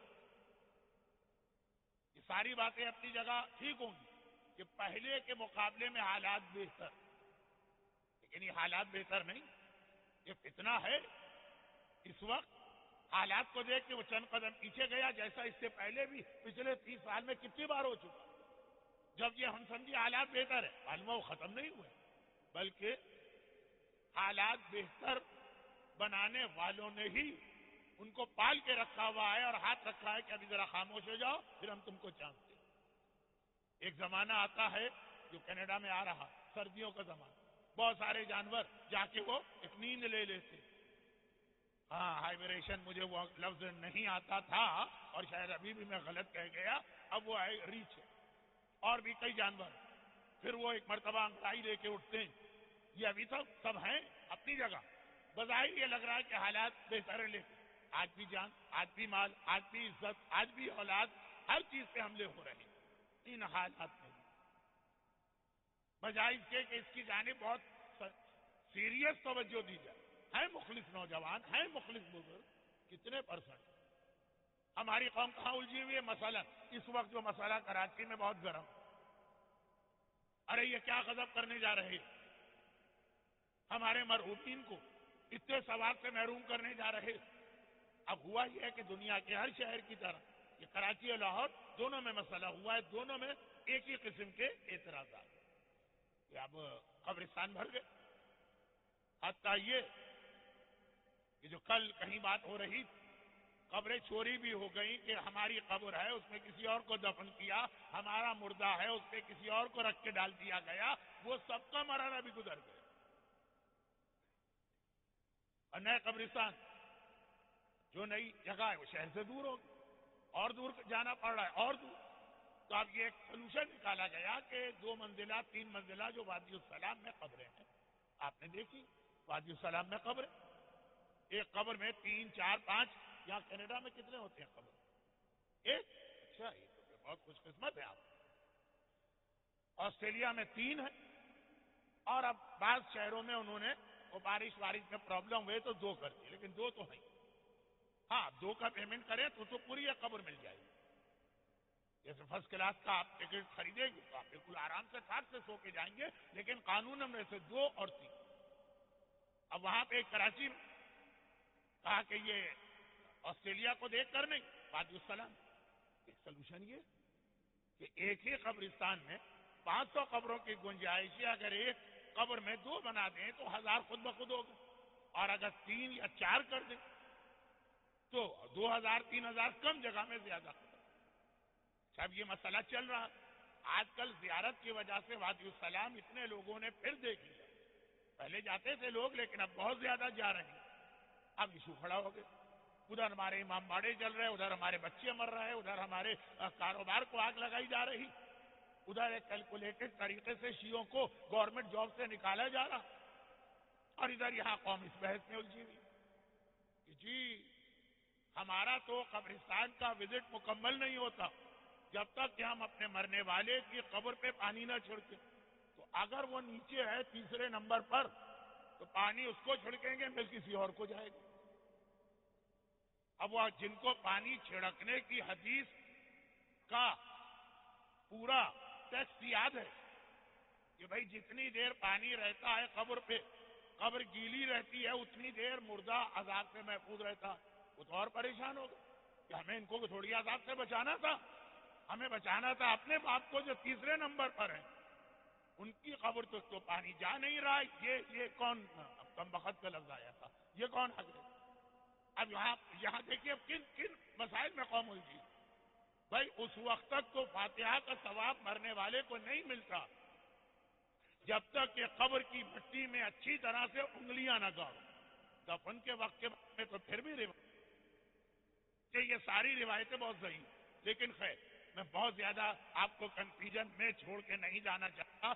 یہ ساری باتیں اپنی جگہ ٹھیک ہوں گی کہ پہلے کے مقابلے میں حالات بہتر, لیکن یہ حالات بہتر نہیں, یہ فتنہ ہے. اس وقت حالات کو دیکھ کے وہ چند قدم پیچھے گیا, جیسا اس سے پہلے بھی پچھلے تیس سال میں کتنی بار ہو چکا. جب یہ ہم سمجھے حالات بہتر ہے, معلوم وہ ختم نہیں ہوئے, بلکہ حالات بہتر بنانے والوں نے ہی ان کو پال کے رکھا ہوا ہے اور ہاتھ رکھا ہے کہ ابھی ذرا خاموش ہو جاؤ, پھر ہم تم کو چانس دیں. ایک زمانہ آتا ہے جو کینیڈا میں آ رہا, سردیوں کا زمانہ, بہت سارے جانور جا کے وہ ایک نیند لے لیتے. ہاں, ہائبریشن مجھے وہ لفظ نہیں آتا تھا اور شاید ابھی بھی میں غلط کہہ گیا, اب وہ ہے ریچھ, اور بھی کئی جانور, پھر وہ ایک مرتبہ انگڑائی لے کے اٹھتے ہیں. یہ ابھی سب سب ہیں اپنی جگہ. بظاہر یہ لگ رہا ہے کہ حالات بہتر ہیں, لیکن آج بھی جان, آج بھی مال, آج بھی عزت, آج بھی اولاد, ہر چیز پہ حملے ہو رہے ہیں. ان حالات میں بجائے اس کے کہ اس کی جانب بہت سیریس توجہ دی جائے. ہیں مخلص نوجوان, ہیں مخلص بزرگ, کتنے پرسنٹ. ہماری قوم کہاں الجھی ہوئی ہے. مثلا اس وقت جو مسئلہ کراچی میں بہت گرم, ارے یہ کیا غضب کرنے جا رہے ہیں, ہمارے مرحومین کو اتنے ثواب سے محروم کرنے جا رہے. اب ہوا یہ ہے کہ دنیا کے ہر شہر کی طرح یہ کراچی اور لاہور دونوں میں مسئلہ ہوا ہے, دونوں میں ایک ہی قسم کے اعتراضات. کہ اب قبرستان بھر گئے. حتیٰ یہ کہ جو کل کہیں بات ہو رہی, قبریں چوری بھی ہو گئی کہ ہماری قبر ہے اس میں کسی اور کو دفن کیا, ہمارا مردہ ہے اس پہ کسی اور کو رکھ کے ڈال دیا گیا. وہ سب کا مرحلہ بھی گزر گیا. اور نئے قبرستان جو نئی جگہ ہے وہ شہر سے دور ہوگی, اور دور جانا پڑ رہا ہے, اور دور. تو اب یہ ایک سلوشن نکالا گیا کہ دو منزلہ تین منزلہ جو وادی السلام میں قبریں ہیں, آپ نے دیکھی وادی السلام میں قبریں, ایک قبر میں تین چار پانچ. یہاں کینیڈا میں کتنے ہوتے ہیں قبر؟ ایک. اچھا, یہ تو بہت خوش قسمت ہے آپ. آسٹریلیا میں تین ہے, اور اب بعض شہروں میں انہوں نے وہ بارش وارش میں پرابلم ہوئے تو دو کر دی, لیکن دو تو ہیں. ہاں, دو کا پیمنٹ کریں تو تو پوری ایک قبر مل جائے گی. جیسے فرسٹ کلاس کا آپ ٹکٹ خریدیں گے تو آپ بالکل آرام سے کھاٹ سے سو کے جائیں گے, لیکن قانون میں سے دو اور تین. اب وہاں پہ کراچی میں کہا کہ یہ آسٹریلیا کو دیکھ کر نہیں, وادی السلام. ایک سلوشن یہ کہ ایک ہی قبرستان میں پانچ سو قبروں کی گنجائش ہے, اگر ایک قبر میں دو بنا دیں تو ہزار خود بخود ہو گئے, اور اگر تین یا چار کر دیں تو دو ہزار تین ہزار کم جگہ میں زیادہ. جب یہ مسئلہ چل رہا, آج کل زیارت کی وجہ سے وادی السلام اتنے لوگوں نے پھر دیکھ لیا. پہلے جاتے تھے لوگ, لیکن اب بہت زیادہ جا رہے ہیں. اب ایشو کھڑا ہو گیا, ادھر ہمارے امام باڑے چل رہے, ادھر ہمارے بچے مر رہے, ادھر ہمارے کاروبار کو آگ لگائی جا رہی, ادھر ایک کیلکولیٹڈ طریقے سے شیعوں کو گورنمنٹ جاب سے نکالا جا رہا, اور ادھر یہاں قوم اس بحث میں الجھی ہوئی کہ جی ہمارا تو قبرستان کا وزٹ مکمل نہیں ہوتا جب تک کہ ہم اپنے مرنے والے کی قبر پہ پانی نہ چھڑکیں. تو اگر وہ نیچے ہے تیسرے نمبر پر تو پانی اس کو چھڑکیں گے, پھر کسی اور کو جائے گا. اب وہ جن کو پانی چھڑکنے کی حدیث کا پورا ٹیکسٹ یاد ہے کہ بھائی جتنی دیر پانی رہتا ہے قبر پہ، قبر گیلی رہتی ہے، اتنی دیر مردہ عذاب سے محفوظ رہتا. وہ تو اور پریشان ہوگا کہ ہمیں ان کو تھوڑی عذاب سے بچانا تھا، ہمیں بچانا تھا اپنے باپ کو جو تیسرے نمبر پر ہیں، ان کی قبر تو, تو پانی جا نہیں رہا. یہ یہ کون اب کم بخت کا لفظ آیا تھا، یہ کون حق ہے؟ اب یہاں یہاں دیکھیے اب کن کن مسائل میں قوم الجھی. بھائی اس وقت تک تو فاتحہ کا ثواب مرنے والے کو نہیں ملتا جب تک کہ قبر کی مٹی میں اچھی طرح سے انگلیاں نہ گاڑو. دفن کے وقت کے بعد میں تو پھر بھی روایت کہ یہ ساری روایتیں بہت صحیح، لیکن خیر میں بہت زیادہ آپ کو کنفیوژن میں چھوڑ کے نہیں جانا چاہتا.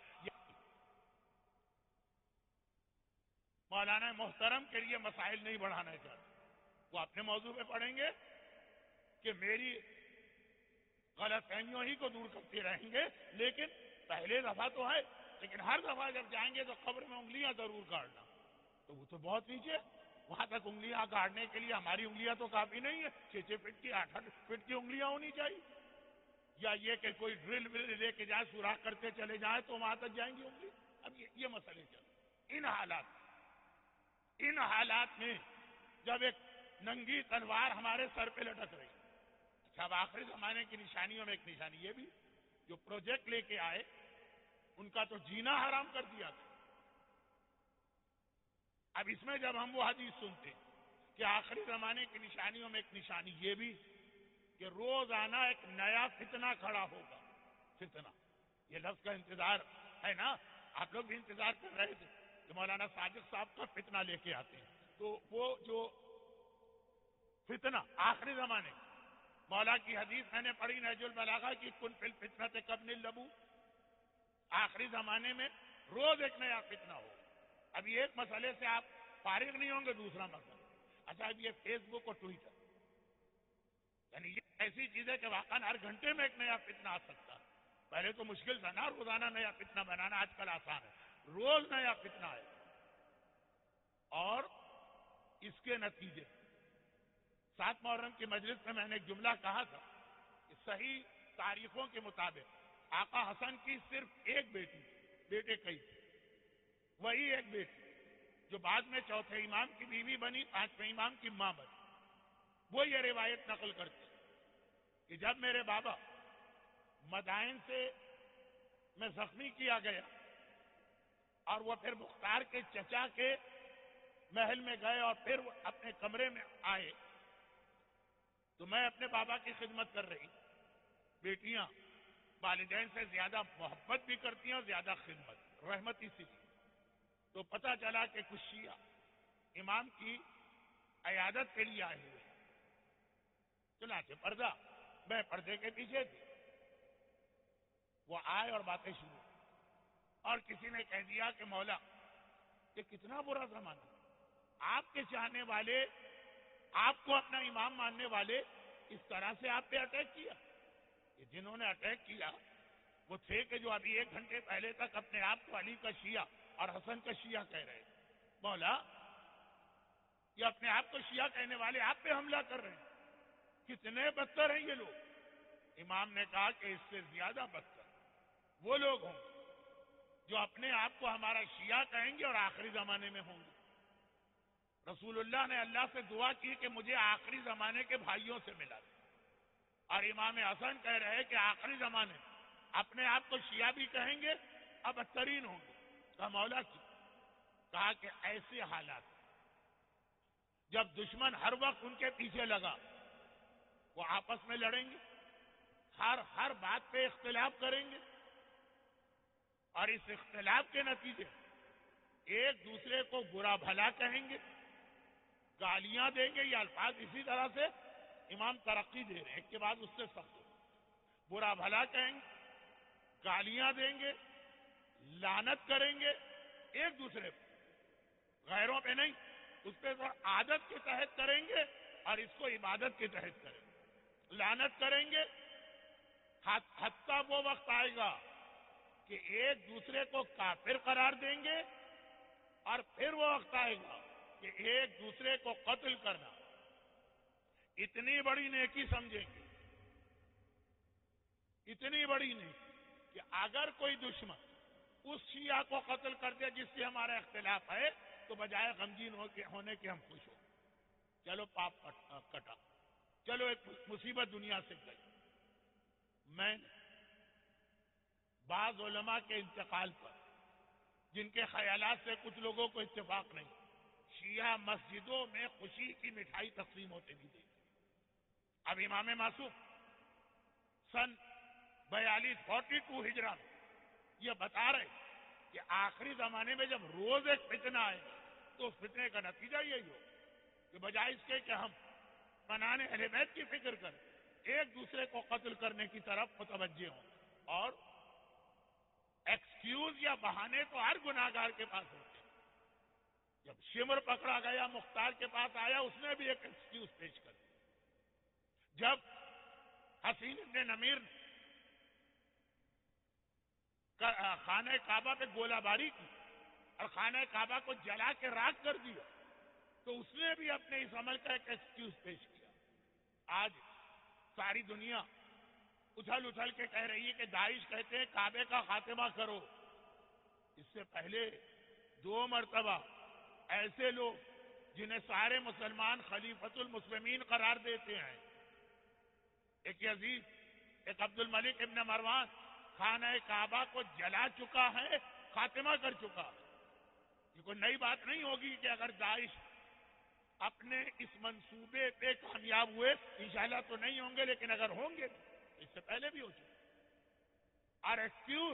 مولانا محترم کے لیے مسائل نہیں بڑھانا چاہتا، وہ اپنے موضوع پہ پڑھیں گے کہ میری غلط فہمیوں ہی کو دور کرتے رہیں گے. لیکن پہلے دفعہ تو ہے، لیکن ہر دفعہ جب جائیں گے تو قبر میں انگلیاں ضرور کاٹنا، تو وہ تو بہت نیچے. وہاں تک انگلیاں کاٹنے کے لیے ہماری انگلیاں تو کافی نہیں ہے، چھ چھ فٹ کی آٹھ آٹھ فٹ کی انگلیاں ہونی چاہیے. یا یہ کہ کوئی ڈرل ول لے کے جائے سوراخ کرتے چلے جائیں تو وہاں تک جائیں گی انگلی. اب یہ, یہ مسئلے چل ان حالات ان حالات میں جب ایک ننگی تلوار ہمارے سر پہ لٹک رہی. اچھا اب آخری زمانے کی نشانیوں میں ایک نشانی یہ بھی، جو پروجیکٹ لے کے آئے ان کا تو جینا حرام کر دیا تھا. اب اس میں جب ہم وہ حدیث سنتے کہ آخری زمانے کی نشانیوں میں ایک نشانی یہ بھی کہ روزانہ ایک نیا فتنہ کھڑا ہوگا. فتنہ یہ لفظ کا انتظار ہے نا، آپ لوگ بھی انتظار کر رہے تھے کہ مولانا صادق صاحب کا فتنہ لے کے آتے ہیں. تو وہ جو فتنہ آخری زمانے مولا کی حدیث میں نے پڑھی نہج البلاغہ کی، کن فی الفتنۃ کابن اللبو. آخری زمانے میں روز ایک نیا فتنہ ہو. ابھی ایک مسئلے سے آپ فارغ نہیں ہوں گے، دوسرا مسئلہ. اچھا اب یہ فیس بک اور ٹویٹر، یعنی یہ ایسی چیز ہے کہ واقعا ہر گھنٹے میں ایک نیا فتنہ آ سکتا. پہلے تو مشکل تھا نا روزانہ نیا فتنہ بنانا، آج کل آسان ہے. روز نیا فتنہ ہے. اور اس کے نتیجے سات محرم کی مجلس میں میں نے ایک جملہ کہا تھا کہ صحیح تاریخوں کے مطابق آقا حسن کی صرف ایک بیٹی، بیٹے کئی تھے، وہی ایک بیٹی جو بعد میں چوتھے امام کی بیوی بنی، پانچویں امام کی ماں بنی. وہ یہ روایت نقل کرتے کہ جب میرے بابا مدائن سے میں زخمی کیا گیا اور وہ پھر مختار کے چچا کے محل میں گئے اور پھر وہ اپنے کمرے میں آئے تو میں اپنے بابا کی خدمت کر رہی. بیٹیاں والدین سے زیادہ محبت بھی کرتی ہیں اور زیادہ خدمت، رحمت اسی لیے. تو پتہ چلا کہ کچھ شیعہ امام کی عیادت کے لیے آئے ہوئے. چنانچہ پردہ، میں پردے کے پیچھے تھی، وہ آئے اور باتیں شروع. اور کسی نے کہہ دیا کہ مولا یہ کتنا برا زمانہ، آپ کے چاہنے والے، آپ کو اپنا امام ماننے والے اس طرح سے آپ پہ اٹیک کیا. کہ جنہوں نے اٹیک کیا وہ تھے کہ جو ابھی ایک گھنٹے پہلے تک اپنے آپ کو علی کا شیعہ اور حسن کا شیعہ کہہ رہے. مولا یہ اپنے آپ کو شیعہ کہنے والے آپ پہ حملہ کر رہے ہیں، کتنے بدتر ہیں یہ لوگ. امام نے کہا کہ اس سے زیادہ بدتر وہ لوگ ہوں گے جو اپنے آپ کو ہمارا شیعہ کہیں گے اور آخری زمانے میں ہوں گے. رسول اللہ نے اللہ سے دعا کی کہ مجھے آخری زمانے کے بھائیوں سے ملا دے، اور امام حسن کہہ رہے کہ آخری زمانے میں اپنے آپ کو شیعہ بھی کہیں گے اور بدترین ہوں گے. کہا مولا کی کہا کہ ایسے حالات جب دشمن ہر وقت ان کے پیچھے لگا، وہ آپس میں لڑیں گے، ہر ہر بات پہ اختلاف کریں گے، اور اس اختلاف کے نتیجے ایک دوسرے کو برا بھلا کہیں گے، گالیاں دیں گے. یہ الفاظ اسی طرح سے امام ترقی دے رہے ہیں، ایک کے بعد اس سے سخت ہو. برا بھلا کہیں گے، گالیاں دیں گے، لعنت کریں گے ایک دوسرے پہ، غیروں پہ نہیں. اس پہ عادت کے تحت کریں گے اور اس کو عبادت کے تحت کریں گے. لعنت کریں گے، حتیٰ وہ وقت آئے گا کہ ایک دوسرے کو کافر قرار دیں گے، اور پھر وہ وقت آئے گا کہ ایک دوسرے کو قتل کرنا اتنی بڑی نیکی سمجھیں گے، اتنی بڑی نیکی کہ اگر کوئی دشمن اس شیعہ کو قتل کر دے جس سے ہمارا اختلاف ہے تو بجائے غمگین ہونے کے ہم خوش ہو، چلو پاپ کٹا، چلو ایک مصیبت دنیا سے گئی۔ میں بعض علماء کے انتقال پر جن کے خیالات سے کچھ لوگوں کو اتفاق نہیں، شیعہ مسجدوں میں خوشی کی مٹھائی تقسیم ہوتے بھی دیکھے۔ اب امام معصوم سن بیالیس فورٹی ٹو ہجرہ میں یہ بتا رہے کہ آخری زمانے میں جب روز ایک فتنہ آئے گا تو اس فتنے کا نتیجہ یہی ہو کہ بجائے اس کے کہ ہم منانے اہل بیت کی فکر کریں، ایک دوسرے کو قتل کرنے کی طرف متوجہ ہوں۔ اور ایکسکیوز یا بہانے تو ہر گناہگار کے پاس ہوتے ہیں۔ جب شمر پکڑا گیا مختار کے پاس آیا، اس نے بھی ایک ایکسکیوز پیش کر دیا۔ جب حسین ابن نمیر نے خانہ کعبہ پہ گولہ باری کی اور خانہ کعبہ کو جلا کے راکھ کر دیا تو اس نے بھی اپنے اس عمل کا ایک ایکسکیوز پیش کیا۔ آج ساری دنیا اچھل اچھل کے کہہ رہی ہے کہ داعش کہتے ہیں کعبے کا خاتمہ کرو۔ اس سے پہلے دو مرتبہ ایسے لوگ جنہیں سارے مسلمان خلیفۃ المسلمین قرار دیتے ہیں، ایک یزید، ایک عبد الملک ابن مروان، خانہ کعبہ کو جلا چکا ہے، خاتمہ کر چکا ہے۔ یہ کوئی نئی بات نہیں ہوگی کہ اگر داعش اپنے اس منصوبے پہ کامیاب ہوئے، انشاءاللہ تو نہیں ہوں گے لیکن اگر ہوں گے تو اس سے پہلے بھی ہو چکے۔ اور ایکسکیوز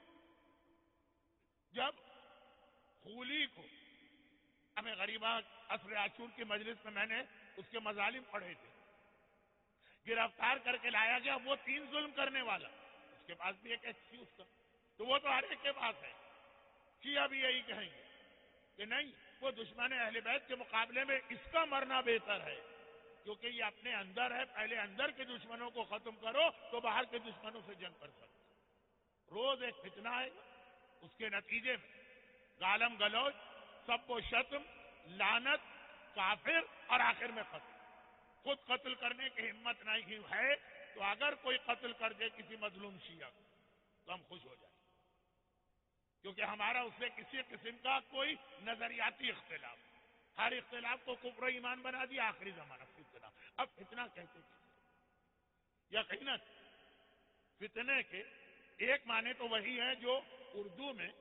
جب خولی کو ہمیں غریبہ عصر عاشور کی مجلس میں میں نے اس کے مظالم پڑھے تھے، گرفتار کر کے لایا گیا، وہ تین ظلم کرنے والا، اس کے پاس بھی ایک ایکسکیوز تھا، تو وہ تو ہر ایک کے پاس ہے۔ شیعہ بھی یہی کہیں گے کہ نہیں، وہ دشمن اہل بیت کے مقابلے میں اس کا مرنا بہتر ہے، کیونکہ یہ اپنے اندر ہے، پہلے اندر کے دشمنوں کو ختم کرو تو باہر کے دشمنوں سے جنگ کر سکتے۔ روز ایک فتنہ آئے گا، اس کے نتیجے میں گالم گلوچ، سب و شتم، لعنت، کافر اور آخر میں قتل۔ خود قتل کرنے کی ہمت نہیں ہے تو اگر کوئی قتل کر دے کسی مظلوم شیعہ کو تو ہم خوش ہو جائیں، کیونکہ ہمارا اس سے کسی قسم کا کوئی نظریاتی اختلاف، ہر اختلاف کو کفر و ایمان بنا دیا۔ آخری زمانہ فتنہ، اب فتنہ کہتے ہیں یقیناً فتنے کے ایک معنی تو وہی ہے جو اردو میں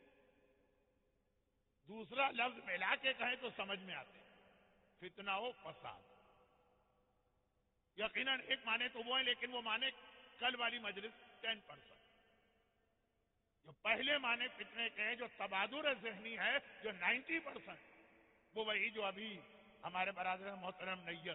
دوسرا لفظ ملا کے کہیں تو سمجھ میں آتے ہیں، فتنہ و فساد۔ یقیناً ایک معنی تو وہ ہے، لیکن وہ معنی کل والی مجلس ٹین پرسنٹ، جو پہلے معنی فتنے کے ہیں، جو تبادر ذہنی ہے، جو نائنٹی پرسنٹ، وہ وہی جو ابھی ہمارے برادر محترم نیر،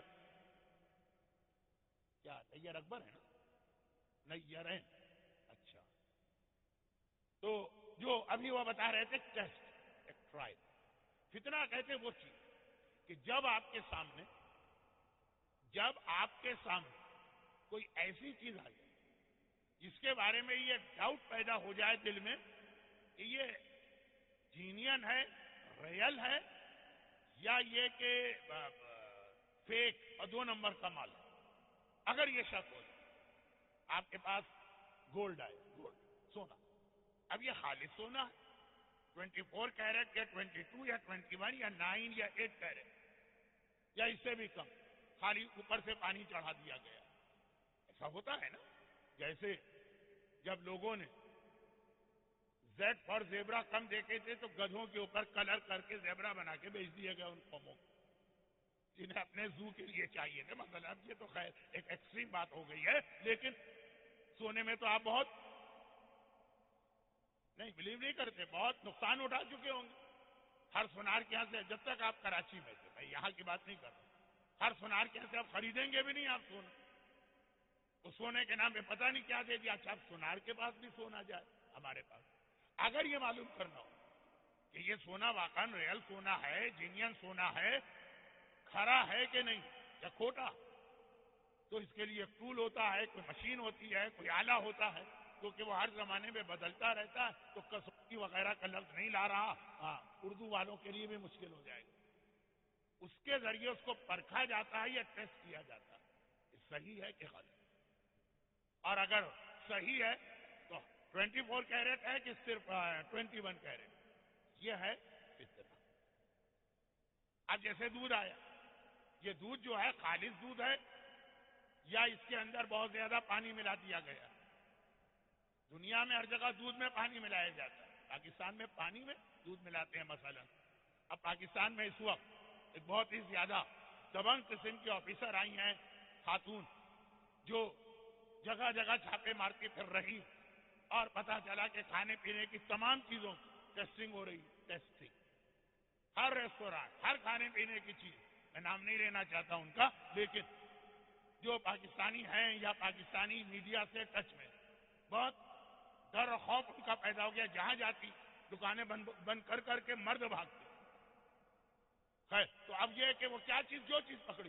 کیا نیر اکبر ہے نا، نیر ہے، اچھا، تو جو ابھی وہ بتا رہے تھے ٹیسٹ، ایک ٹرائل، فتنہ کہتے وہ چیز کہ جب آپ کے سامنے جب آپ کے سامنے کوئی ایسی چیز آ جائے جس کے بارے میں یہ ڈاؤٹ پیدا ہو جائے دل میں کہ یہ جینین ہے، ریل ہے، یا یہ کہ فیک اور دو نمبر کا مال ہے۔ اگر یہ شک ہو جائے، آپ کے پاس گولڈ آئے، گولڈ سونا، اب یہ خالص سونا ہے، ٹوینٹی فور کیرٹ یا ٹوینٹی ٹو یا ٹوینٹی ون یا نائن یا ایٹ کیرٹ یا اس سے بھی کم، خالی اوپر سے پانی چڑھا دیا گیا، ایسا ہوتا ہے نا۔ جیسے جب لوگوں نے زیڈ فار زیبرا کم دیکھے تھے تو گدھوں کے اوپر کلر کر کے زیبرا بنا کے بیچ دیے گئے ان قوموں کو جنہیں اپنے زو کے لیے چاہیے تھے۔ مثلا یہ تو خیر ایک ایکسٹریم بات ہو گئی ہے، لیکن سونے میں تو آپ بہت نہیں بلیو نہیں کرتے، بہت نقصان اٹھا چکے ہوں گے۔ ہر سونار کے یہاں سے، جب تک آپ کراچی میں تھے، میں یہاں کی بات نہیں کر رہا، ہر سونار کے یہاں سے آپ خریدیں گے بھی نہیں آپ سونا، اس سونے کے نام پہ پتہ نہیں کیا دے دیا۔ اچھا، اب سونار کے پاس بھی سونا جائے، ہمارے پاس اگر یہ معلوم کرنا ہو کہ یہ سونا واقعا ریل سونا ہے، جینین سونا ہے، کھرا ہے کہ نہیں یا کھوٹا، تو اس کے لیے ایک ٹول ہوتا ہے، کوئی مشین ہوتی ہے، کوئی آلہ ہوتا ہے، کیونکہ وہ ہر زمانے میں بدلتا رہتا ہے، تو کسوٹی وغیرہ کا لفظ نہیں لا رہا، ہاں اردو والوں کے لیے بھی مشکل ہو جائے گا۔ اس کے ذریعے اس کو پرکھا جاتا ہے یا ٹیسٹ کیا جاتا ہے کہ صحیح ہے کہ غلط، اور اگر صحیح ہے تو ٹوینٹی فور کیرٹ ہے کہ صرف ٹوینٹی ون کیرٹ، یہ ہے فتنہ۔ اب جیسے دودھ آیا، یہ دودھ جو ہے خالص دودھ ہے یا اس کے اندر بہت زیادہ پانی ملا دیا گیا؟ دنیا میں ہر جگہ دودھ میں پانی ملایا جاتا ہے، پاکستان میں پانی میں دودھ ملاتے ہیں مثلا۔ اب پاکستان میں اس وقت ایک بہت ہی زیادہ دبنگ قسم کی آفیسر آئی ہیں خاتون، جو جگہ جگہ چھاپے مارتی پھر رہی، اور پتہ چلا کہ کھانے پینے کی تمام چیزوں کی ٹیسٹنگ ہو رہی، ٹیسٹنگ ہر ریسٹورانٹ، ہر کھانے پینے کی چیز، میں نام نہیں لینا چاہتا ان کا، لیکن جو پاکستانی ہیں یا پاکستانی میڈیا سے ٹچ میں، بہت ڈر اور خوف ان کا پیدا ہو گیا، جہاں جاتی دکانیں بند بند کر کر کے مرد بھاگتے۔ خیر، تو اب یہ ہے کہ وہ کیا چیز، جو چیز پکڑی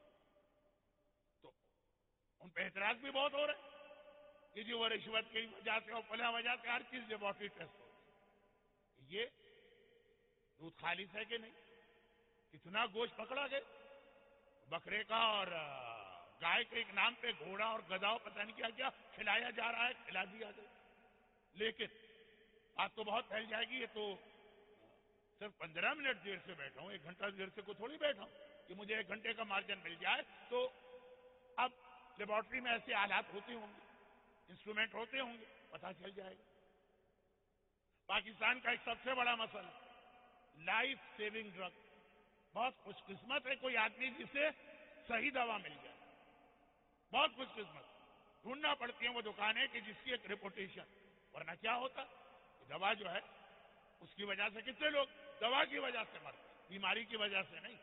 تو ان پہ اعتراض بھی بہت ہو رہا ہے کہ جی وہ رشوت کی وجہ سے اور فلاں وجہ سے ہر چیز لیبارٹری ٹیسٹ ہو رہی۔ یہ دودھ خالص ہے کہ نہیں؟ کتنا گوشت پکڑا گیا بکرے کا، اور گائے کے ایک نام پہ گھوڑا اور گدھا پتہ نہیں کیا کیا کھلایا جا رہا ہے، کھلا دیا گیا۔ لیکن بات تو بہت پھیل جائے گی، یہ تو صرف پندرہ منٹ دیر سے بیٹھا ہوں، ایک گھنٹہ دیر سے کو تھوڑی بیٹھا ہوں کہ مجھے ایک گھنٹے کا مارجن مل جائے۔ تو اب لیبارٹری میں ایسے آلات ہوتے ہوں گے، انسٹرومنٹ ہوتے ہوں گے، پتہ چل جائے گا۔ پاکستان کا ایک سب سے بڑا مسئلہ لائف سیونگ ڈرگ، بہت خوش قسمت ہے کوئی آدمی جسے صحیح دوا مل جائے، بہت خوش قسمت۔ ڈھونڈنا پڑتی ہیں وہ دکانیں کہ جس کی ایک ریپوٹیشن، ورنہ کیا ہوتا کہ دوا جو ہے اس کی وجہ سے کتنے لوگ دوا کی وجہ سے مرتے، بیماری کی وجہ سے نہیں۔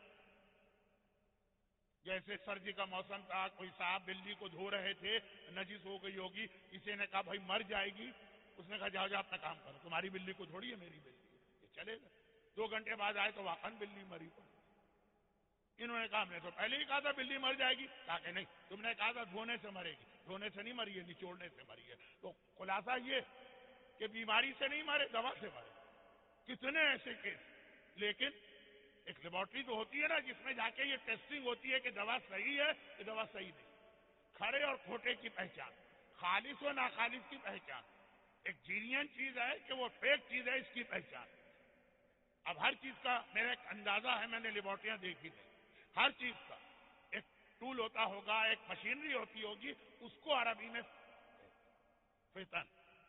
جیسے سردی کا موسم تھا، کوئی صاحب بلی کو دھو رہے تھے، نجس ہو گئی ہوگی، کسی نے کہا بھائی مر جائے گی، اس نے کہا جاؤ جاؤ اپنا کام کرو، تمہاری بلی کو تھوڑی ہے میری بلی ہے، یہ چلے گا۔ دو گھنٹے بعد آئے تو واقعاً بلی مری پڑی۔ انہوں نے کہا ہم نے تو پہلے ہی کہا تھا بلی مر جائے گی، کہا کہ نہیں تم نے کہا تھا دھونے سے مرے گی، دھونے سے نہیں مری ہے، نچوڑنے سے مری ہے۔ تو خلاصہ یہ کہ بیماری سے نہیں مرے، دوا سے مرے۔ کتنے ایسے کیس، لیکن ایک لیبارٹری تو ہوتی ہے نا جس میں جا کے یہ ٹیسٹنگ ہوتی ہے کہ دوا صحیح ہے کہ دوا صحیح نہیں، کھڑے اور کھوٹے کی پہچان، خالص و ناخالص کی پہچان، ایک جینین چیز ہے کہ وہ فیک چیز ہے اس کی پہچان۔ اب ہر چیز کا میرا ایک اندازہ ہے، میں نے لیبارٹریاں دیکھی نہیں، ہر چیز کا ایک ٹول ہوتا ہوگا، ایک مشینری ہوتی ہوگی، اس کو عربی میں فتن،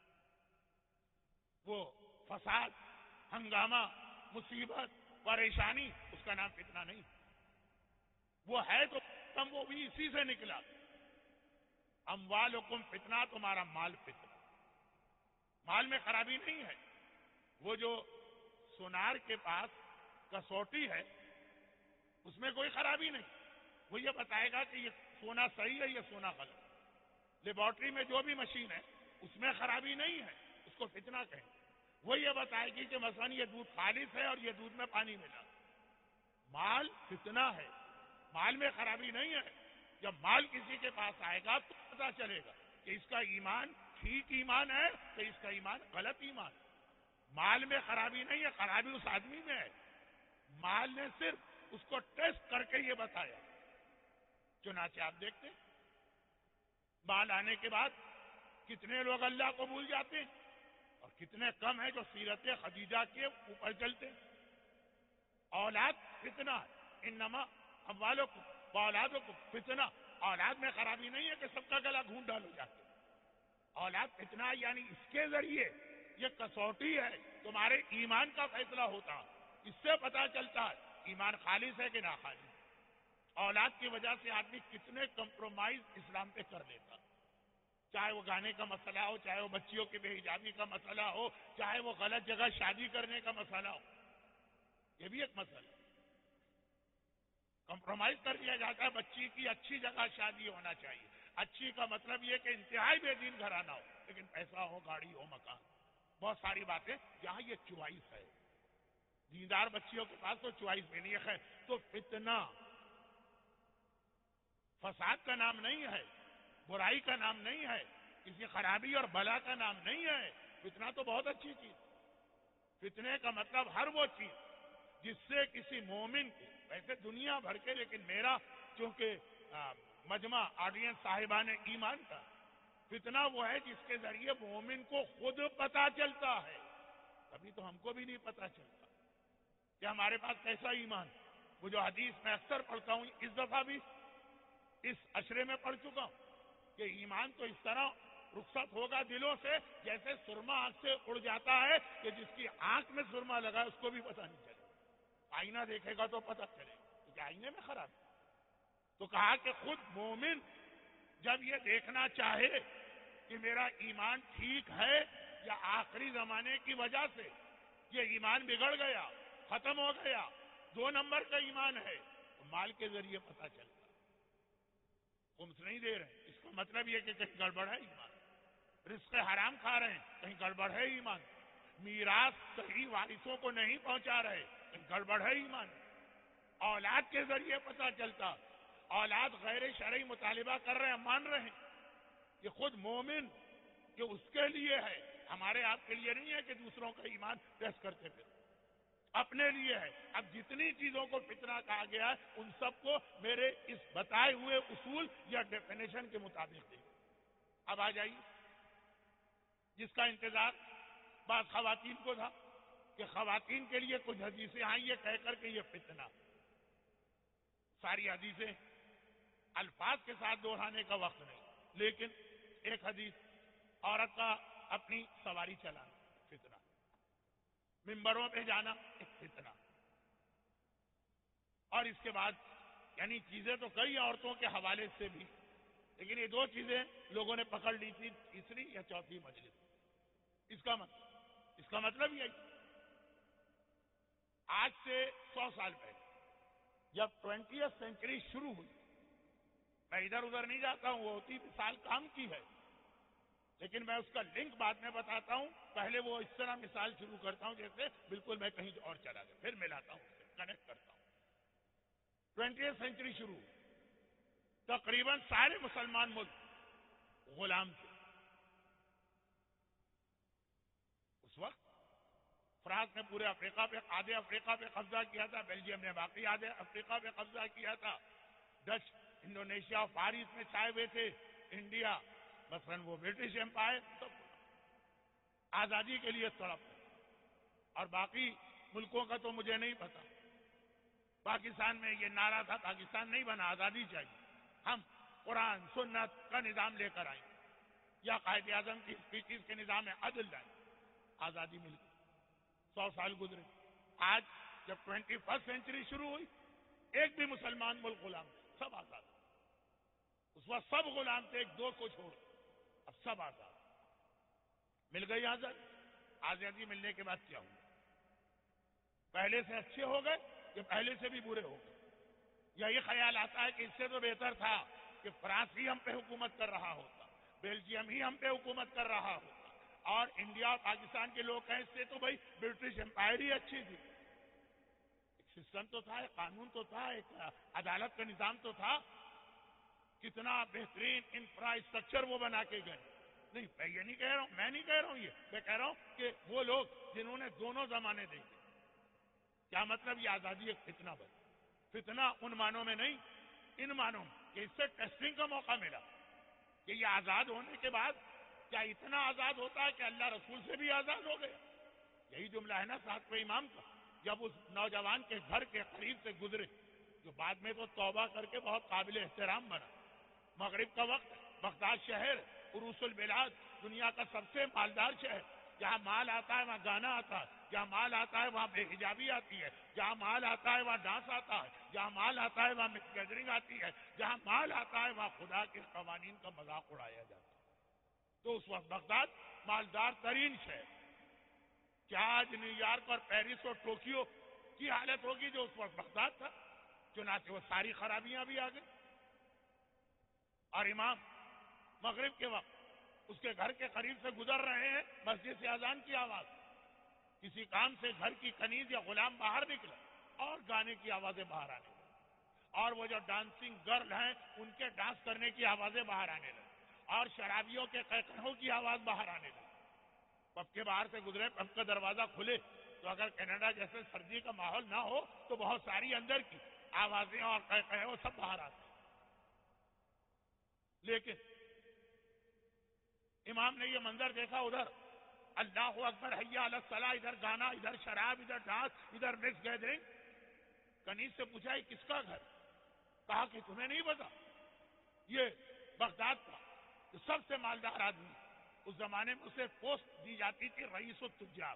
وہ فساد، ہنگامہ، مصیبت، پریشانی، اس کا نام فتنہ نہیں، وہ ہے تو تم وہ بھی اسی سے نکلا۔ اموالکم فتنہ، تمہارا مال فتنہ، مال میں خرابی نہیں ہے۔ وہ جو سونار کے پاس کسوٹی ہے اس میں کوئی خرابی نہیں، وہ یہ بتائے گا کہ یہ سونا صحیح ہے، یہ سونا غلط۔ لیبارٹری میں جو بھی مشین ہے اس میں خرابی نہیں ہے، اس کو فتنہ کہیں۔ وہ یہ بتائے گی کہ مثلا یہ دودھ خالص ہے اور یہ دودھ میں پانی ملا۔ مال فتنہ ہے، مال میں خرابی نہیں ہے۔ جب مال کسی کے پاس آئے گا تو پتا چلے گا کہ اس کا ایمان ٹھیک ایمان ہے کہ اس کا ایمان غلط ایمان۔ مال میں خرابی نہیں ہے، خرابی اس آدمی میں ہے۔ مال نے صرف اس کو ٹیسٹ کر کے یہ بتایا۔ چنانچہ آپ دیکھتے ہیں مال آنے کے بعد کتنے لوگ اللہ کو بھول جاتے ہیں اور کتنے کم ہیں جو سیرت خدیجہ کے اوپر چلتے ہیں۔ اولاد فتنہ ہے، انما اموالکم واولادکم فتنہ۔ اولاد میں خرابی نہیں ہے کہ سب کا گلا گھونٹ ڈالو جا کے۔ اولاد فتنہ یعنی اس کے ذریعے یہ کسوٹی ہے، تمہارے ایمان کا فیصلہ ہوتا، اس سے پتا چلتا ہے ایمان خالص ہے کہ ناخالص۔ اولاد کی وجہ سے آدمی کتنے کمپرومائز اسلام پہ کر لیتا، چاہے وہ گانے کا مسئلہ ہو، چاہے وہ بچیوں کی بے حجابی کا مسئلہ ہو، چاہے وہ غلط جگہ شادی کرنے کا مسئلہ ہو، یہ بھی ایک مسئلہ ہے۔ کمپرومائز کر دیا جاتا ہے، بچی کی اچھی جگہ شادی ہونا چاہیے۔ اچھی کا مطلب یہ کہ انتہائی بے دین گھرانہ ہو، لیکن پیسہ ہو، گاڑی ہو، مکان، بہت ساری باتیں، یہاں یہ چوائس ہے۔ دیندار بچیوں کے پاس تو چوائس بھی نہیں ہے۔ تو فتنہ فساد کا نام نہیں ہے، برائی کا نام نہیں ہے، کسی خرابی اور بلا کا نام نہیں ہے۔ فتنہ تو بہت اچھی چیز۔ فتنے کا مطلب ہر وہ چیز جس سے کسی مومن کو، ویسے دنیا بھر کے، لیکن میرا چونکہ مجمع آڈینس صاحبان ایمان کا، فتنہ وہ ہے جس کے ذریعے مومن کو خود پتا چلتا ہے، کبھی تو ہم کو بھی نہیں پتا چلتا کہ ہمارے پاس کیسا ایمان. وہ جو حدیث میں اکثر پڑھتا ہوں، اس دفعہ بھی اس عشرے میں پڑھ چکا ہوں کہ ایمان تو اس طرح رخصت ہوگا دلوں سے جیسے سرما آنکھ سے اڑ جاتا ہے کہ جس کی آنکھ میں سرما لگا ہے اس کو بھی پتا نہیں چلے. آئینہ دیکھے گا تو پتا چلے کیونکہ آئینے میں خراب ہے. تو کہا کہ خود مومن جب یہ دیکھنا چاہے کہ میرا ایمان ٹھیک ہے یا آخری زمانے کی وجہ سے یہ ایمان بگڑ گیا، ختم ہو گیا، دو نمبر کا ایمان ہے، تو مال کے ذریعے پتا چلتا. خمس نہیں دے رہے اس کا مطلب یہ کہ کہیں گڑبڑ ہے ایمان. رزق حرام کھا رہے ہیں کہیں گڑبڑ ہے ایمان. میراث صحیح وارثوں کو نہیں پہنچا رہے کہیں گڑبڑ ہے ایمان. اولاد کے ذریعے پتا چلتا، اولاد غیر شرعی مطالبہ کر رہے ہیں مان رہے ہیں. یہ خود مومن کہ اس کے لیے ہے، ہمارے آپ کے لیے نہیں ہے کہ دوسروں کا ایمان ٹیسٹ کرتے پھر، اپنے لیے ہے. اب جتنی چیزوں کو فتنہ کہا گیا ہے ان سب کو میرے اس بتائے ہوئے اصول یا ڈیفینیشن کے مطابق دیں. اب آ جائیے جس کا انتظار بعض خواتین کو تھا کہ خواتین کے لیے کچھ حدیثیں آئیں یہ کہہ کر کہ یہ فتنہ. ساری حدیثیں الفاظ کے ساتھ دہرانے کا وقت نہیں، لیکن ایک حدیث عورت کا اپنی سواری چلانا فتنہ، ممبروں پہ جانا ایک فتنہ، اور اس کے بعد یعنی چیزیں تو کئی عورتوں کے حوالے سے بھی، لیکن یہ دو چیزیں لوگوں نے پکڑ لی تھی تیسری یا چوتھی مجلس. اس کا مطلب اس کا مطلب یہی آج سے سو سال پہلے جب ٹوینٹیتھ سینچری شروع ہوئی، میں ادھر ادھر نہیں جاتا ہوں، وہ ہوتی مثال کام کی ہے لیکن میں اس کا لنک بعد میں بتاتا ہوں. پہلے وہ اس طرح مثال شروع کرتا ہوں جیسے بالکل میں کہیں اور چلا گیا، پھر ملاتا ہوں، کنیکٹ کرتا ہوں. ٹوینٹیتھ سینچری شروع ہوئی، تقریباً سارے مسلمان ملک غلام تھے. اس وقت فرانس نے پورے افریقہ پہ آدھے افریقہ پہ قبضہ کیا تھا، بیلجیم نے باقی آدھے افریقہ پہ قبضہ کیا تھا، ڈچ انڈونیشیا اور فارس میں چھائے ہوئے تھے، انڈیا مثلاً وہ برٹش امپائر سب آزادی کے لیے تڑپ رہے. اور باقی ملکوں کا تو مجھے نہیں پتا. پاکستان میں یہ نعرہ تھا پاکستان نہیں بنا، آزادی چاہیے، ہم قرآن سنت کا نظام لے کر آئیں یا قائد اعظم کی اسپیچز کے نظام میں عدل لائیں، آزادی مل گئی. سو سال گزرے. آج جب ٹوینٹی فرسٹ سینچری شروع ہوئی ایک بھی مسلمان ملک غلام نہیں، سب آزاد. اس وقت سب غلام تھے ایک دو کو چھوڑ، اب سب آزاد. مل گئی آزادی. آزادی ملنے کے بعد کیا ہوا؟ پہلے سے اچھے ہو گئے کہ پہلے سے بھی برے ہو گئے؟ یہی خیال آتا ہے کہ اس سے تو بہتر تھا کہ فرانس ہی ہم پہ حکومت کر رہا ہوتا، بیلجیم ہی ہم پہ حکومت کر رہا ہوتا، اور انڈیا اور پاکستان کے لوگ ہیں اس سے تو بھائی برٹش امپائر ہی اچھی تھی. ایک سسٹم تو تھا، ایک قانون تو تھا، ایک عدالت کا نظام تو تھا. کتنا بہترین انفراسٹرکچر وہ بنا کے گئے. نہیں میں یہ نہیں کہہ رہا ہوں، میں نہیں کہہ رہا ہوں، یہ میں کہہ رہا ہوں کہ وہ لوگ جنہوں نے دونوں زمانے دیکھے. کیا مطلب یہ آزادی ایک فتنہ بن، فتنہ ان معنوں میں نہیں، ان معنوں میں کہ اس سے ٹیسٹنگ کا موقع ملا کہ یہ آزاد ہونے کے بعد کیا اتنا آزاد ہوتا ہے کہ اللہ رسول سے بھی آزاد ہو گیا. یہی جملہ ہے نا ساتویں امام کا جب اس نوجوان کے گھر کے قریب سے گزرے، جو بعد میں تو توبہ کر کے بہت قابل احترام بنا. مغرب کا وقت، بغداد شہر عروس البلاد، دنیا کا سب سے مالدار شہر، جہاں مال آتا ہے وہاں گانا آتا ہے، جہاں مال آتا ہے وہاں بے حجابی آتی ہے، جہاں مال آتا ہے وہاں ڈانس آتا ہے، جہاں مال آتا ہے وہاں مکس گیدرنگ آتی ہے، جہاں مال آتا ہے وہاں خدا کے قوانین کا مذاق اڑایا جاتا ہے. تو اس وقت بغداد مالدار ترین شہر. کیا آج نیو یارک اور پیرس اور ٹوکیو کی حالت ہوگی جو اس وقت بغداد تھا؟ چنانچہ وہ ساری خرابیاں بھی آ گئی. اور امام مغرب کے وقت اس کے گھر کے قریب سے گزر رہے ہیں، مسجد سے اذان کی آواز، کسی کام سے گھر کی کنیز یا غلام باہر نکلا اور گانے کی آوازیں باہر آنے لگی، اور وہ جو ڈانسنگ گرل ہیں ان کے ڈانس کرنے کی آوازیں باہر آنے لگی، اور شرابیوں کے قہقہوں کی آواز باہر آنے لگی. پب کے باہر سے گزرے، پب کا دروازہ کھلے تو اگر کینیڈا جیسے سردی کا ماحول نہ ہو تو بہت ساری اندر کی آوازیں اور قہقہے وہ سب باہر آتے ہیں. لیکن امام نے یہ منظر دیکھا، ادھر اللہ اکبر حی علی الصلاۃ، ادھر گانا، ادھر شراب، ادھر ڈانس، ادھر مکس گیدرنگ. کنیز سے پوچھا یہ کس کا گھر؟ کہا کہ تمہیں نہیں پتا، یہ بغداد کا جو سب سے مالدار آدمی، اس زمانے میں اسے پوسٹ دی جاتی تھی رئیس التجار.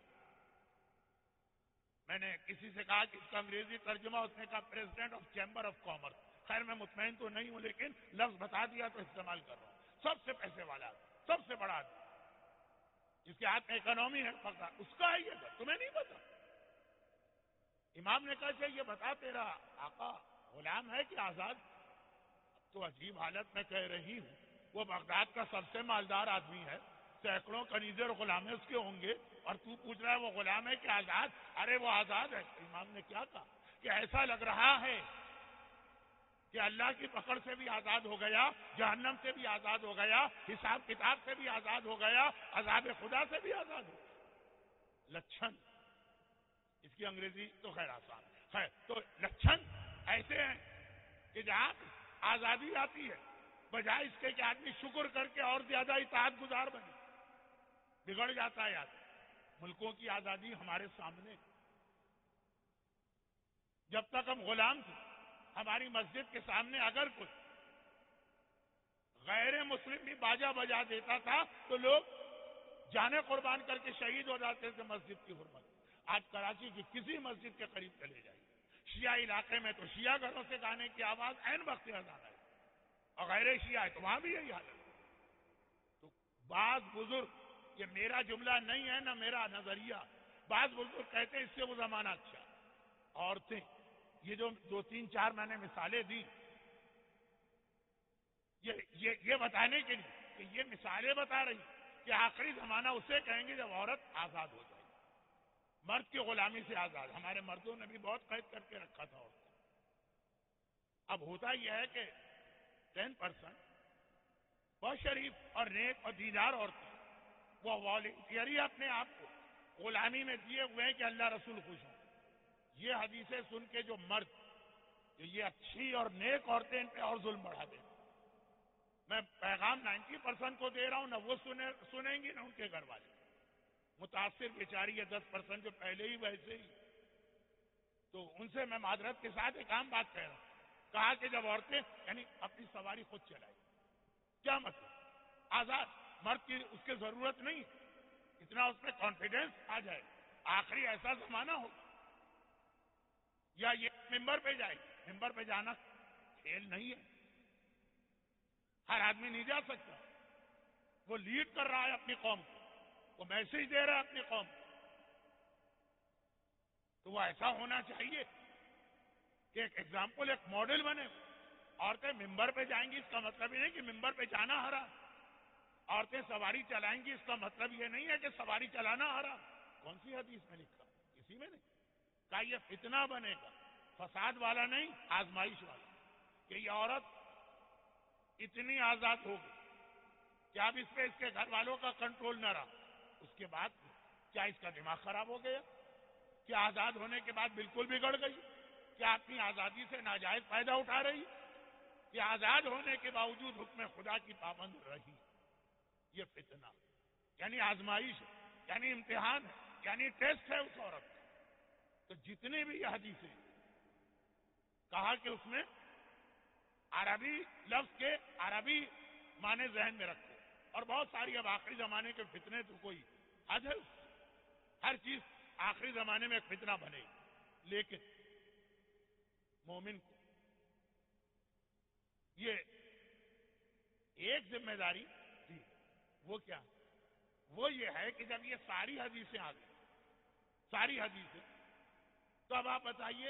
میں نے کسی سے کہا کہ اس کا انگریزی ترجمہ، اس نے کہا president of chamber of commerce. خیر میں مطمئن تو نہیں ہوں لیکن لفظ بتا دیا تو استعمال کر رہا ہوں. سب سے پیسے والا آدمی، سب سے بڑا آدمی جس کے ہاتھ میں اکنومی ہے بغداد، اس کا ہے یہ گھر، تمہیں نہیں پتا؟ امام نے کہا کہ یہ بتا تیرا آقا غلام ہے کہ آزاد؟ تو عجیب حالت میں کہہ رہی ہوں، وہ بغداد کا سب سے مالدار آدمی ہے، سینکڑوں کنیزیں اور غلامیں اس کے ہوں گے، اور تو پوچھ رہا ہے وہ غلام ہے کہ آزاد؟ ارے وہ آزاد ہے. امام نے کیا کہا کہ ایسا لگ رہا ہے کہ اللہ کی پکڑ سے بھی آزاد ہو گیا، جہنم سے بھی آزاد ہو گیا، حساب کتاب سے بھی آزاد ہو گیا، عذاب خدا سے بھی آزاد ہو گیا. لچھن، اس کی انگریزی تو خیر آسان ہے. تو لچھن ایسے ہیں کہ جہاں آزادی آتی ہے بجائے اس کے کہ آدمی شکر کر کے اور زیادہ اطاعت گزار بنے، بگڑ جاتا ہے آدمی. ملکوں کی آزادی ہمارے سامنے، جب تک ہم غلام تھے ہماری مسجد کے سامنے اگر کوئی غیر مسلم بھی باجا بجا دیتا تھا تو لوگ جانے قربان کر کے شہید ہو جاتے تھے مسجد کی حرمت. آج کراچی کی کسی مسجد کے قریب چلے جائیں، شیعہ علاقے میں تو شیعہ گھروں سے گانے کی آواز عین وقت اذان ہے، اور غیر شیعہ ہے تو وہاں بھی یہی حالت. تو بعض بزرگ، یہ میرا جملہ نہیں ہے نہ میرا نظریہ، بعض بزرگ کہتے ہیں اس سے وہ زمانہ اچھا. عورتیں، یہ جو دو تین چار میں نے مثالیں دی، یہ یہ یہ بتانے کے لیے کہ یہ مثالیں بتا رہی کہ آخری زمانہ اسے کہیں گے جب عورت آزاد ہو جائے گی، مرد کی غلامی سے آزاد. ہمارے مردوں نے بھی بہت قید کر کے رکھا تھا عورتوں. اب ہوتا یہ ہے کہ ٹین پرسینٹ بہت شریف اور نیک اور دیدار عورتیں وہ والنٹیئری اپنے آپ کو غلامی میں دیے ہوئے ہیں کہ اللہ رسول خوش ہوں. یہ حدیثیں سن کے جو مرد، جو یہ اچھی اور نیک عورتیں، ان پہ اور ظلم بڑھا دیں. میں پیغام نائنٹی پرسینٹ کو دے رہا ہوں، نہ وہ سنیں گی نہ ان کے گھر والے. متاثر بیچاری ہے دس پرسینٹ جو پہلے ہی ویسے ہی. تو ان سے میں معذرت کے ساتھ ایک عام بات کہہ رہا ہوں. کہا کہ جب عورتیں یعنی اپنی سواری خود چلائیں، کیا مطلب؟ آزاد مرد کی اس کی ضرورت نہیں، اتنا اس میں کانفیڈینس آ جائے. آخری ایسا زمانہ ہو یا یہ ممبر پہ جائے. ممبر پہ جانا کھیل نہیں ہے، ہر آدمی نہیں جا سکتا. وہ لیڈ کر رہا ہے اپنی قوم کو، وہ میسج دے رہا ہے اپنی قوم کو. تو وہ ایسا ہونا چاہیے کہ ایک ایگزامپل، ایک ماڈل بنے. عورتیں ممبر پہ جائیں گی اس کا مطلب یہ نہیں کہ ممبر پہ جانا حرام. عورتیں سواری چلائیں گی اس کا مطلب یہ نہیں ہے کہ سواری چلانا حرام. کون سی حدیث میں لکھا؟ کسی میں نہیں. کہا یہ فتنہ بنے گا، فساد والا نہیں، آزمائش والا، کہ یہ عورت اتنی آزاد ہوگی کہ اب اس پہ اس کے گھر والوں کا کنٹرول نہ رہا. اس کے بعد کیا اس کا دماغ خراب ہو گیا؟ کیا آزاد ہونے کے بعد بالکل بگڑ گئی؟ کیا اپنی آزادی سے ناجائز فائدہ اٹھا رہی؟ کہ آزاد ہونے کے باوجود حکم خدا کی پابند رہی؟ یہ فتنہ یعنی آزمائش ہے، یعنی امتحان ہے، یعنی ٹیسٹ ہے اس عورت کا. تو جتنی بھی یہ حدیثیں کہا کہ اس میں عربی لفظ کے عربی معنی ذہن میں رکھو. اور بہت ساری اب آخری زمانے کے فتنے تو کوئی حد ہے، ہر چیز آخری زمانے میں ایک فتنہ بنے گی. لیکن مومن کو یہ ایک ذمہ داری دی، وہ کیا؟ وہ یہ ہے کہ جب یہ ساری حدیثیں آ گئی، ساری حدیثیں، تو اب آپ بتائیے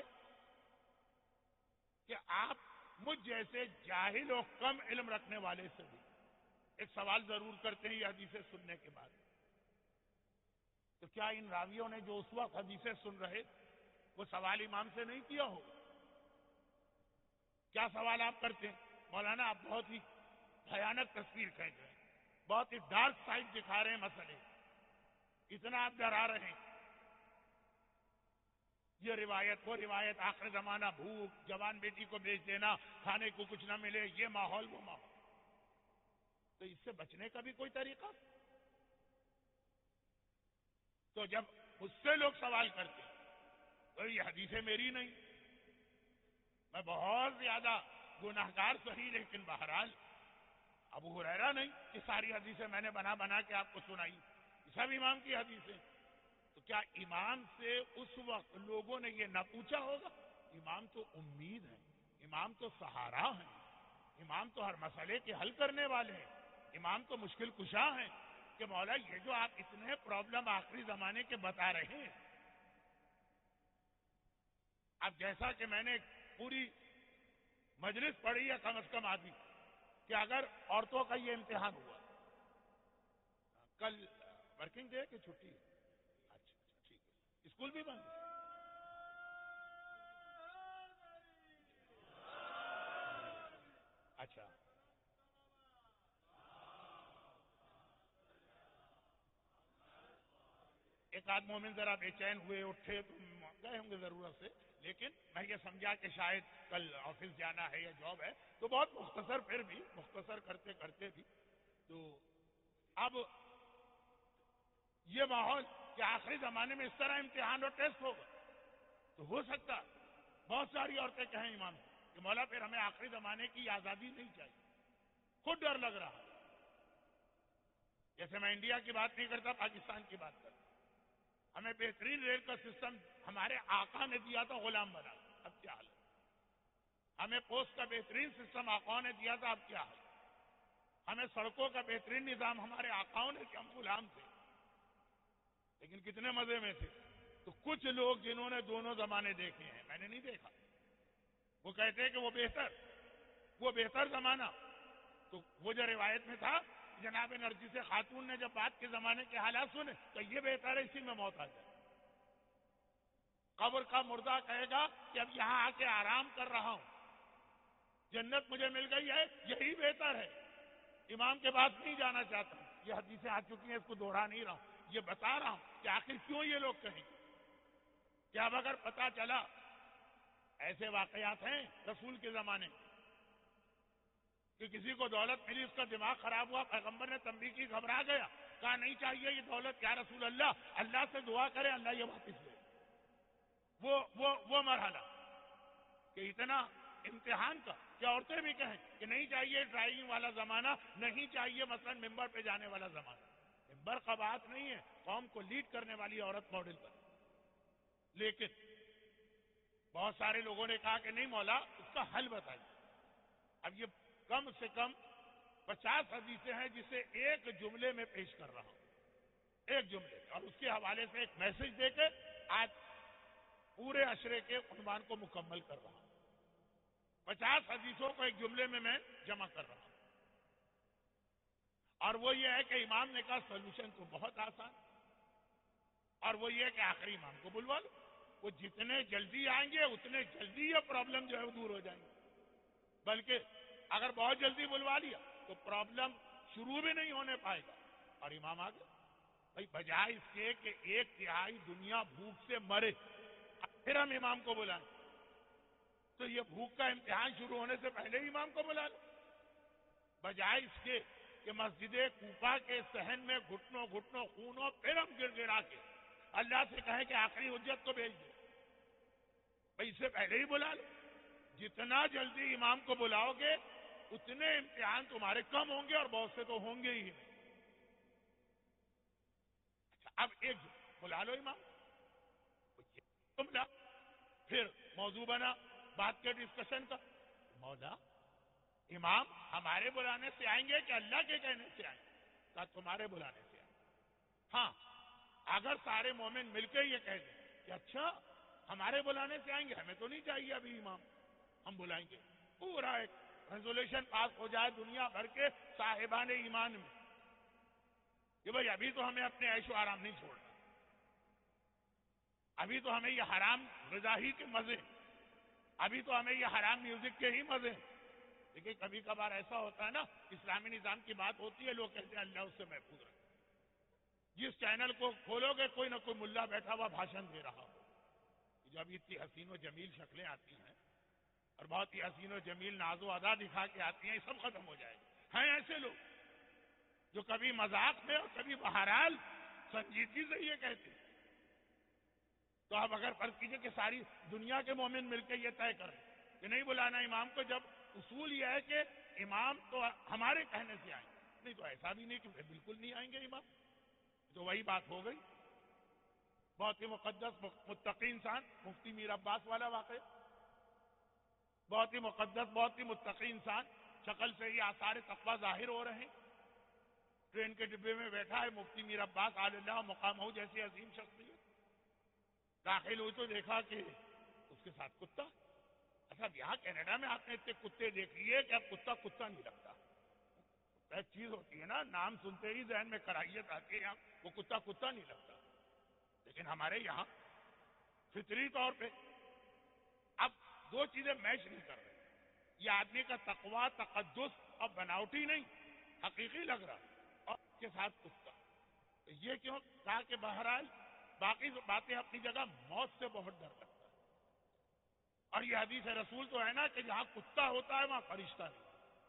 کہ آپ مجھ جیسے جاہل و کم علم رکھنے والے سے بھی ایک سوال ضرور کرتے ہیں یہ حدیثیں سننے کے بعد. تو کیا ان راویوں نے جو اس وقت حدیثیں سن رہے وہ سوال امام سے نہیں کیا ہو؟ کیا سوال آپ کرتے ہیں؟ مولانا آپ بہت ہی بھیانک تصویر کھینچ رہے ہیں، بہت ہی ڈارک سائڈ دکھا رہے ہیں مسئلے، اتنا آپ ڈرا رہے ہیں. یہ روایت وہ روایت، آخر زمانہ، بھوک، جوان بیٹی کو بیچ دینا، کھانے کو کچھ نہ ملے، یہ ماحول وہ ماحول. تو اس سے بچنے کا بھی کوئی طریقہ؟ تو جب مجھ سے لوگ سوال کرتے تو یہ حدیثیں میری نہیں، میں بہت زیادہ گناہگار صحیح، لیکن بہرحال ابو ہریرہ نہیں کہ ساری حدیثیں میں نے بنا بنا کے آپ کو سنائی، یہ سب امام کی حدیثیں۔ تو کیا امام سے اس وقت لوگوں نے یہ نہ پوچھا ہوگا؟ امام تو امید ہے، امام تو سہارا ہے، امام تو ہر مسئلے کے حل کرنے والے ہیں، امام تو مشکل کشا ہیں کہ مولا یہ جو آپ اتنے پرابلم آخری زمانے کے بتا رہے ہیں، اب جیسا کہ میں نے پوری مجلس پڑھی ہے کم از کم آدمی کہ اگر عورتوں کا یہ امتحان ہوا، کل ورکنگ ڈے کہ چھٹی ہے؟ اچھا اچھا ٹھیک ہے، اسکول بھی بند ہے؟ اچھا ایک آدھ مومن ذرا بے چین ہوئے، اٹھے تو گئے ہوں گے ضرورت سے، لیکن میں یہ سمجھا کہ شاید کل آفس جانا ہے یا جاب ہے، تو بہت مختصر، پھر بھی مختصر کرتے کرتے بھی تو اب یہ ماحول کہ آخری زمانے میں اس طرح امتحان اور ٹیسٹ ہوگا تو ہو سکتا بہت ساری عورتیں کہیں امام کہ مولا پھر ہمیں آخری زمانے کی آزادی نہیں چاہیے، خود ڈر لگ رہا، جیسے میں انڈیا کی بات نہیں کرتا، پاکستان کی بات کرتا، ہمیں بہترین ریل کا سسٹم ہمارے آقا نے دیا تھا، غلام بنا، اب کیا حال ہے؟ ہمیں پوسٹ کا بہترین سسٹم آقاؤں نے دیا تھا، اب کیا حال ہے؟ ہمیں سڑکوں کا بہترین نظام ہمارے آقاؤں نے دیا، ہم غلام تھے لیکن کتنے مزے میں تھے۔ تو کچھ لوگ جنہوں نے دونوں زمانے دیکھے ہیں، میں نے نہیں دیکھا، وہ کہتے ہیں کہ وہ بہتر وہ بہتر زمانہ، تو وہ جو روایت میں تھا جناب نرجس خاتون نے جب بات کے زمانے کے حالات سنے تو یہ بہتر ہے اسی میں موت آ جائے۔ قبر کا مردہ کہے گا کہ اب یہاں آ کے آرام کر رہا ہوں، جنت مجھے مل گئی ہے، یہی بہتر ہے، امام کے پاس نہیں جانا چاہتا ہوں۔ یہ حدیثیں آ چکی ہیں، اس کو دوہرا نہیں رہا ہوں، یہ بتا رہا ہوں کہ آخر کیوں یہ لوگ کہیں کہ اب اگر پتا چلا، ایسے واقعات ہیں رسول کے زمانے کہ کسی کو دولت ملی، اس کا دماغ خراب ہوا، پیغمبر نے تنبیہ کی، گھبرا گیا، کہا نہیں چاہیے یہ دولت، یا رسول اللہ اللہ سے دعا کرے اللہ یہ واپس لے۔ وہ وہ وہ مرحلہ کہ اتنا امتحان کا کہ عورتیں بھی کہیں کہ نہیں چاہیے ڈرائیونگ والا زمانہ، نہیں چاہیے مثلا ممبر پہ جانے والا زمانہ۔ ممبر کا بات نہیں ہے، قوم کو لیڈ کرنے والی عورت ماڈل پر، لیکن بہت سارے لوگوں نے کہا کہ نہیں مولا اس کا حل بتائیے۔ اب یہ کم سے کم پچاس حدیثیں ہیں جسے ایک جملے میں پیش کر رہا ہوں، ایک جملے، اور اس کے حوالے سے ایک میسج دے کے آج پورے عشرے کے عنوان کو مکمل کر رہا ہوں۔ پچاس حدیثوں کو ایک جملے میں میں جمع کر رہا ہوں، اور وہ یہ ہے کہ امام نے کہا سولوشن تو بہت آسان، اور وہ یہ ہے کہ آخری امام کو بلوا لو، وہ جتنے جلدی آئیں گے اتنے جلدی یہ پرابلم جو ہے وہ دور ہو جائیں گے، بلکہ اگر بہت جلدی بلوا لیا تو پرابلم شروع بھی نہیں ہونے پائے گا اور امام آ گئے۔ بھائی بجائے اس کے کہ ایک تہائی دنیا بھوک سے مرے پھر ہم امام کو بلائیں، تو یہ بھوک کا امتحان شروع ہونے سے پہلے ہی امام کو بلا لو، بجائے اس کے کہ مسجد کوفہ کے صحن میں گھٹنوں گھٹنوں خون ہو پھر ہم گر گڑا کے اللہ سے کہیں کہ آخری حجت کو بھیج دو، بھائی اس سے پہلے ہی بلا لو۔ جتنا جلدی امام کو بلاؤ گے اتنے امتحان تمہارے کم ہوں گے، اور بہت سے تو ہوں گے ہی نہیں۔ اچھا اب ایک بلا لو امام، بلا پھر موضوع بنا بات کے ڈسکشن کا، مولا امام ہمارے بلانے سے آئیں گے کہ اللہ کے کہنے سے آئیں گے؟ کہا تمہارے بلانے سے آئیں گے۔ ہاں اگر سارے مومن مل کے یہ کہہ دیں کہ اچھا ہمارے بلانے سے آئیں گے، ہمیں تو نہیں چاہیے ابھی امام، ہم بلائیں گے، پورا ایک ریزولوشن پاس ہو جائے دنیا بھر کے صاحبان ایمان میں کہ بھائی ابھی تو ہمیں اپنے عیش و آرام نہیں چھوڑنا، ابھی تو ہمیں یہ حرام غذا ہی کے مزے، ابھی تو ہمیں یہ حرام میوزک کے ہی مزے۔ لیکن کبھی کبھار ایسا ہوتا ہے نا، اسلامی نظام کی بات ہوتی ہے، لوگ کہتے ہیں اللہ اس سے محفوظ رکھے۔ جس چینل کو کھولو گے کوئی نہ کوئی ملا بیٹھا ہوا بھاشن دے رہا ہو، جب اتنی حسین و جمیل شکلیں آتی ہیں اور بہت ہی حسین و جمیل ناز و ادا دکھا کے آتی ہیں، یہ سب ختم ہو جائے گا۔ ہیں ایسے لوگ جو کبھی مذاق میں اور کبھی بہرحال سنجیدگی سے یہ کہتے ہیں تو اب اگر فرض کیجئے کہ ساری دنیا کے مومن مل کے یہ طے کریں کہ نہیں بلانا امام کو، جب اصول یہ ہے کہ امام تو ہمارے کہنے سے آئیں، نہیں تو ایسا بھی نہیں کہ بالکل نہیں آئیں گے امام، تو وہی بات ہو گئی۔ بہت ہی مقدس متقی انسان، مفتی میر عباس والا واقعہ، بہت ہی مقدس بہت ہی متقی انسان، شکل سے ہی آثار تقویٰ ظاہر ہو رہے ہیں، ٹرین کے ڈبے میں بیٹھا ہے مفتی میر عباس آل اللہ مقام ہو جیسی عظیم شخصیت، داخل ہوئی تو دیکھا کہ اس کے ساتھ کتا۔ اچھا یہاں کینیڈا میں آپ نے اتنے کتے دیکھ لیے کہ اب کتا کتا نہیں لگتا، ایک چیز ہوتی ہے نا، نام سنتے ہی ذہن میں کراہیت آتی ہے، یہاں وہ کتا کتا نہیں لگتا، لیکن ہمارے یہاں فطری طور پہ اب دو چیزیں میچ نہیں کر رہی، یہ آدمی کا تقویٰ تقدس اور بناوٹی نہیں حقیقی لگ رہا، اور اس کے ساتھ کتا، یہ کیوں؟ کہا کہ بہرحال باقی باتیں اپنی جگہ، موت سے بہت ڈر لگتا ہے، اور یہ حدیث رسول تو ہے نا کہ جہاں کتا ہوتا ہے وہاں فرشتہ نہیں،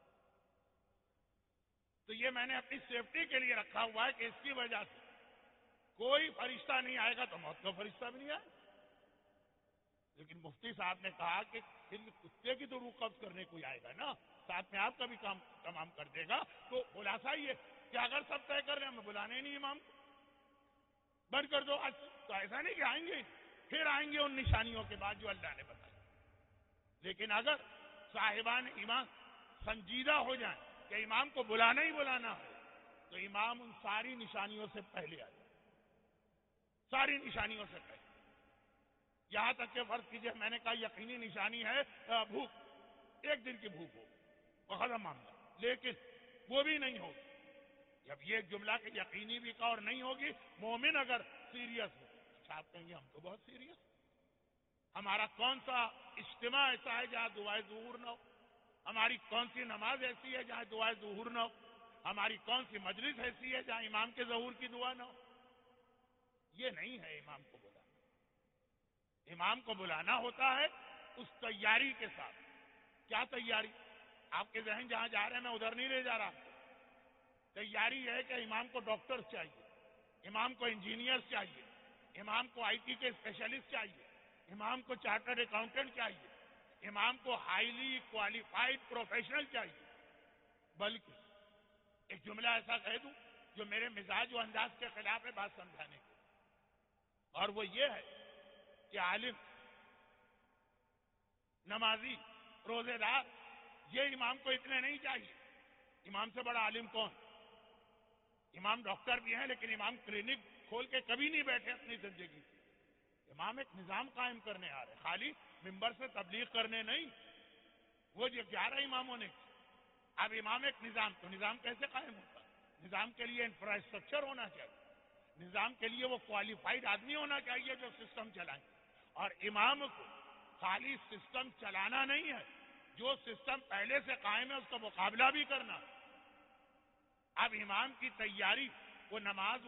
تو یہ میں نے اپنی سیفٹی کے لیے رکھا ہوا ہے کہ اس کی وجہ سے کوئی فرشتہ نہیں آئے گا تو موت کا فرشتہ بھی نہیں آئے۔ لیکن مفتی صاحب نے کہا کہ پھر کتے کی تو روح قبض کرنے کوئی آئے گا نا، ساتھ میں آپ کا بھی کام تمام کر دے گا، تو خلاصہ یہ کہ اگر سب طے کر رہے ہیں ہمیں بلانے ہی نہیں امام کو، بند کر دو، تو ایسا نہیں کہ آئیں گے، پھر آئیں گے ان نشانیوں کے بعد جو اللہ نے بتائی۔ لیکن اگر صاحبان ایمان سنجیدہ ہو جائیں کہ امام کو بلانا ہی بلانا ہے، تو امام ان ساری نشانیوں سے پہلے آ جائے، ساری نشانیوں سے پہلے، یہاں تک کہ فرض کیجئے میں نے کہا یقینی نشانی ہے بھوک، ایک دن کی بھوک ہو، بہت معاملہ، لیکن وہ بھی نہیں ہوگی، جب یہ ایک جملہ کہ یقینی بھی کا اور نہیں ہوگی، مومن اگر سیریس ہو، اچھا آپ کہیں گے ہم تو بہت سیریس، ہمارا کون سا اجتماع ایسا ہے جہاں دعائے ظہور نہ ہو، ہماری کون سی نماز ایسی ہے جہاں دعائے ظہور نہ ہو، ہماری کون سی مجلس ایسی ہے جہاں امام کے ظہور کی دعا نہ ہو؟ یہ نہیں ہے امام کو بلانا، امام کو بلانا ہوتا ہے اس تیاری کے ساتھ۔ کیا تیاری؟ آپ کے ذہن جہاں جا رہے ہیں میں ادھر نہیں لے جا رہا، تیاری ہے کہ امام کو ڈاکٹرز چاہیے، امام کو انجینئرز چاہیے، امام کو آئی ٹی کے اسپیشلسٹ چاہیے، امام کو چارٹرڈ اکاؤنٹنٹ چاہیے، امام کو ہائیلی کوالیفائڈ پروفیشنل چاہیے، بلکہ ایک جملہ ایسا کہہ دوں جو میرے مزاج و انداز کے خلاف ہے بات سمجھانے کے، اور وہ یہ ہے کہ عالم، نمازی، روزے دار، یہ امام کو اتنے نہیں چاہیے۔ امام سے بڑا عالم کون؟ امام ڈاکٹر بھی ہیں لیکن امام کلینک کھول کے کبھی نہیں بیٹھے اپنی زندگی سے، امام ایک نظام قائم کرنے آ رہے، خالی ممبر سے تبلیغ کرنے نہیں، وہ جو گیارہ اماموں نے، اب امام ایک نظام، تو نظام کیسے قائم ہوتا ہے؟ نظام کے لیے انفراسٹرکچر ہونا چاہیے، نظام کے لیے وہ کوالیفائڈ آدمی ہونا چاہیے جو سسٹم چلائیں، اور امام کو خالی سسٹم چلانا نہیں ہے، جو سسٹم پہلے سے قائم ہے اس کا مقابلہ بھی کرنا۔ اب امام کی تیاری وہ نماز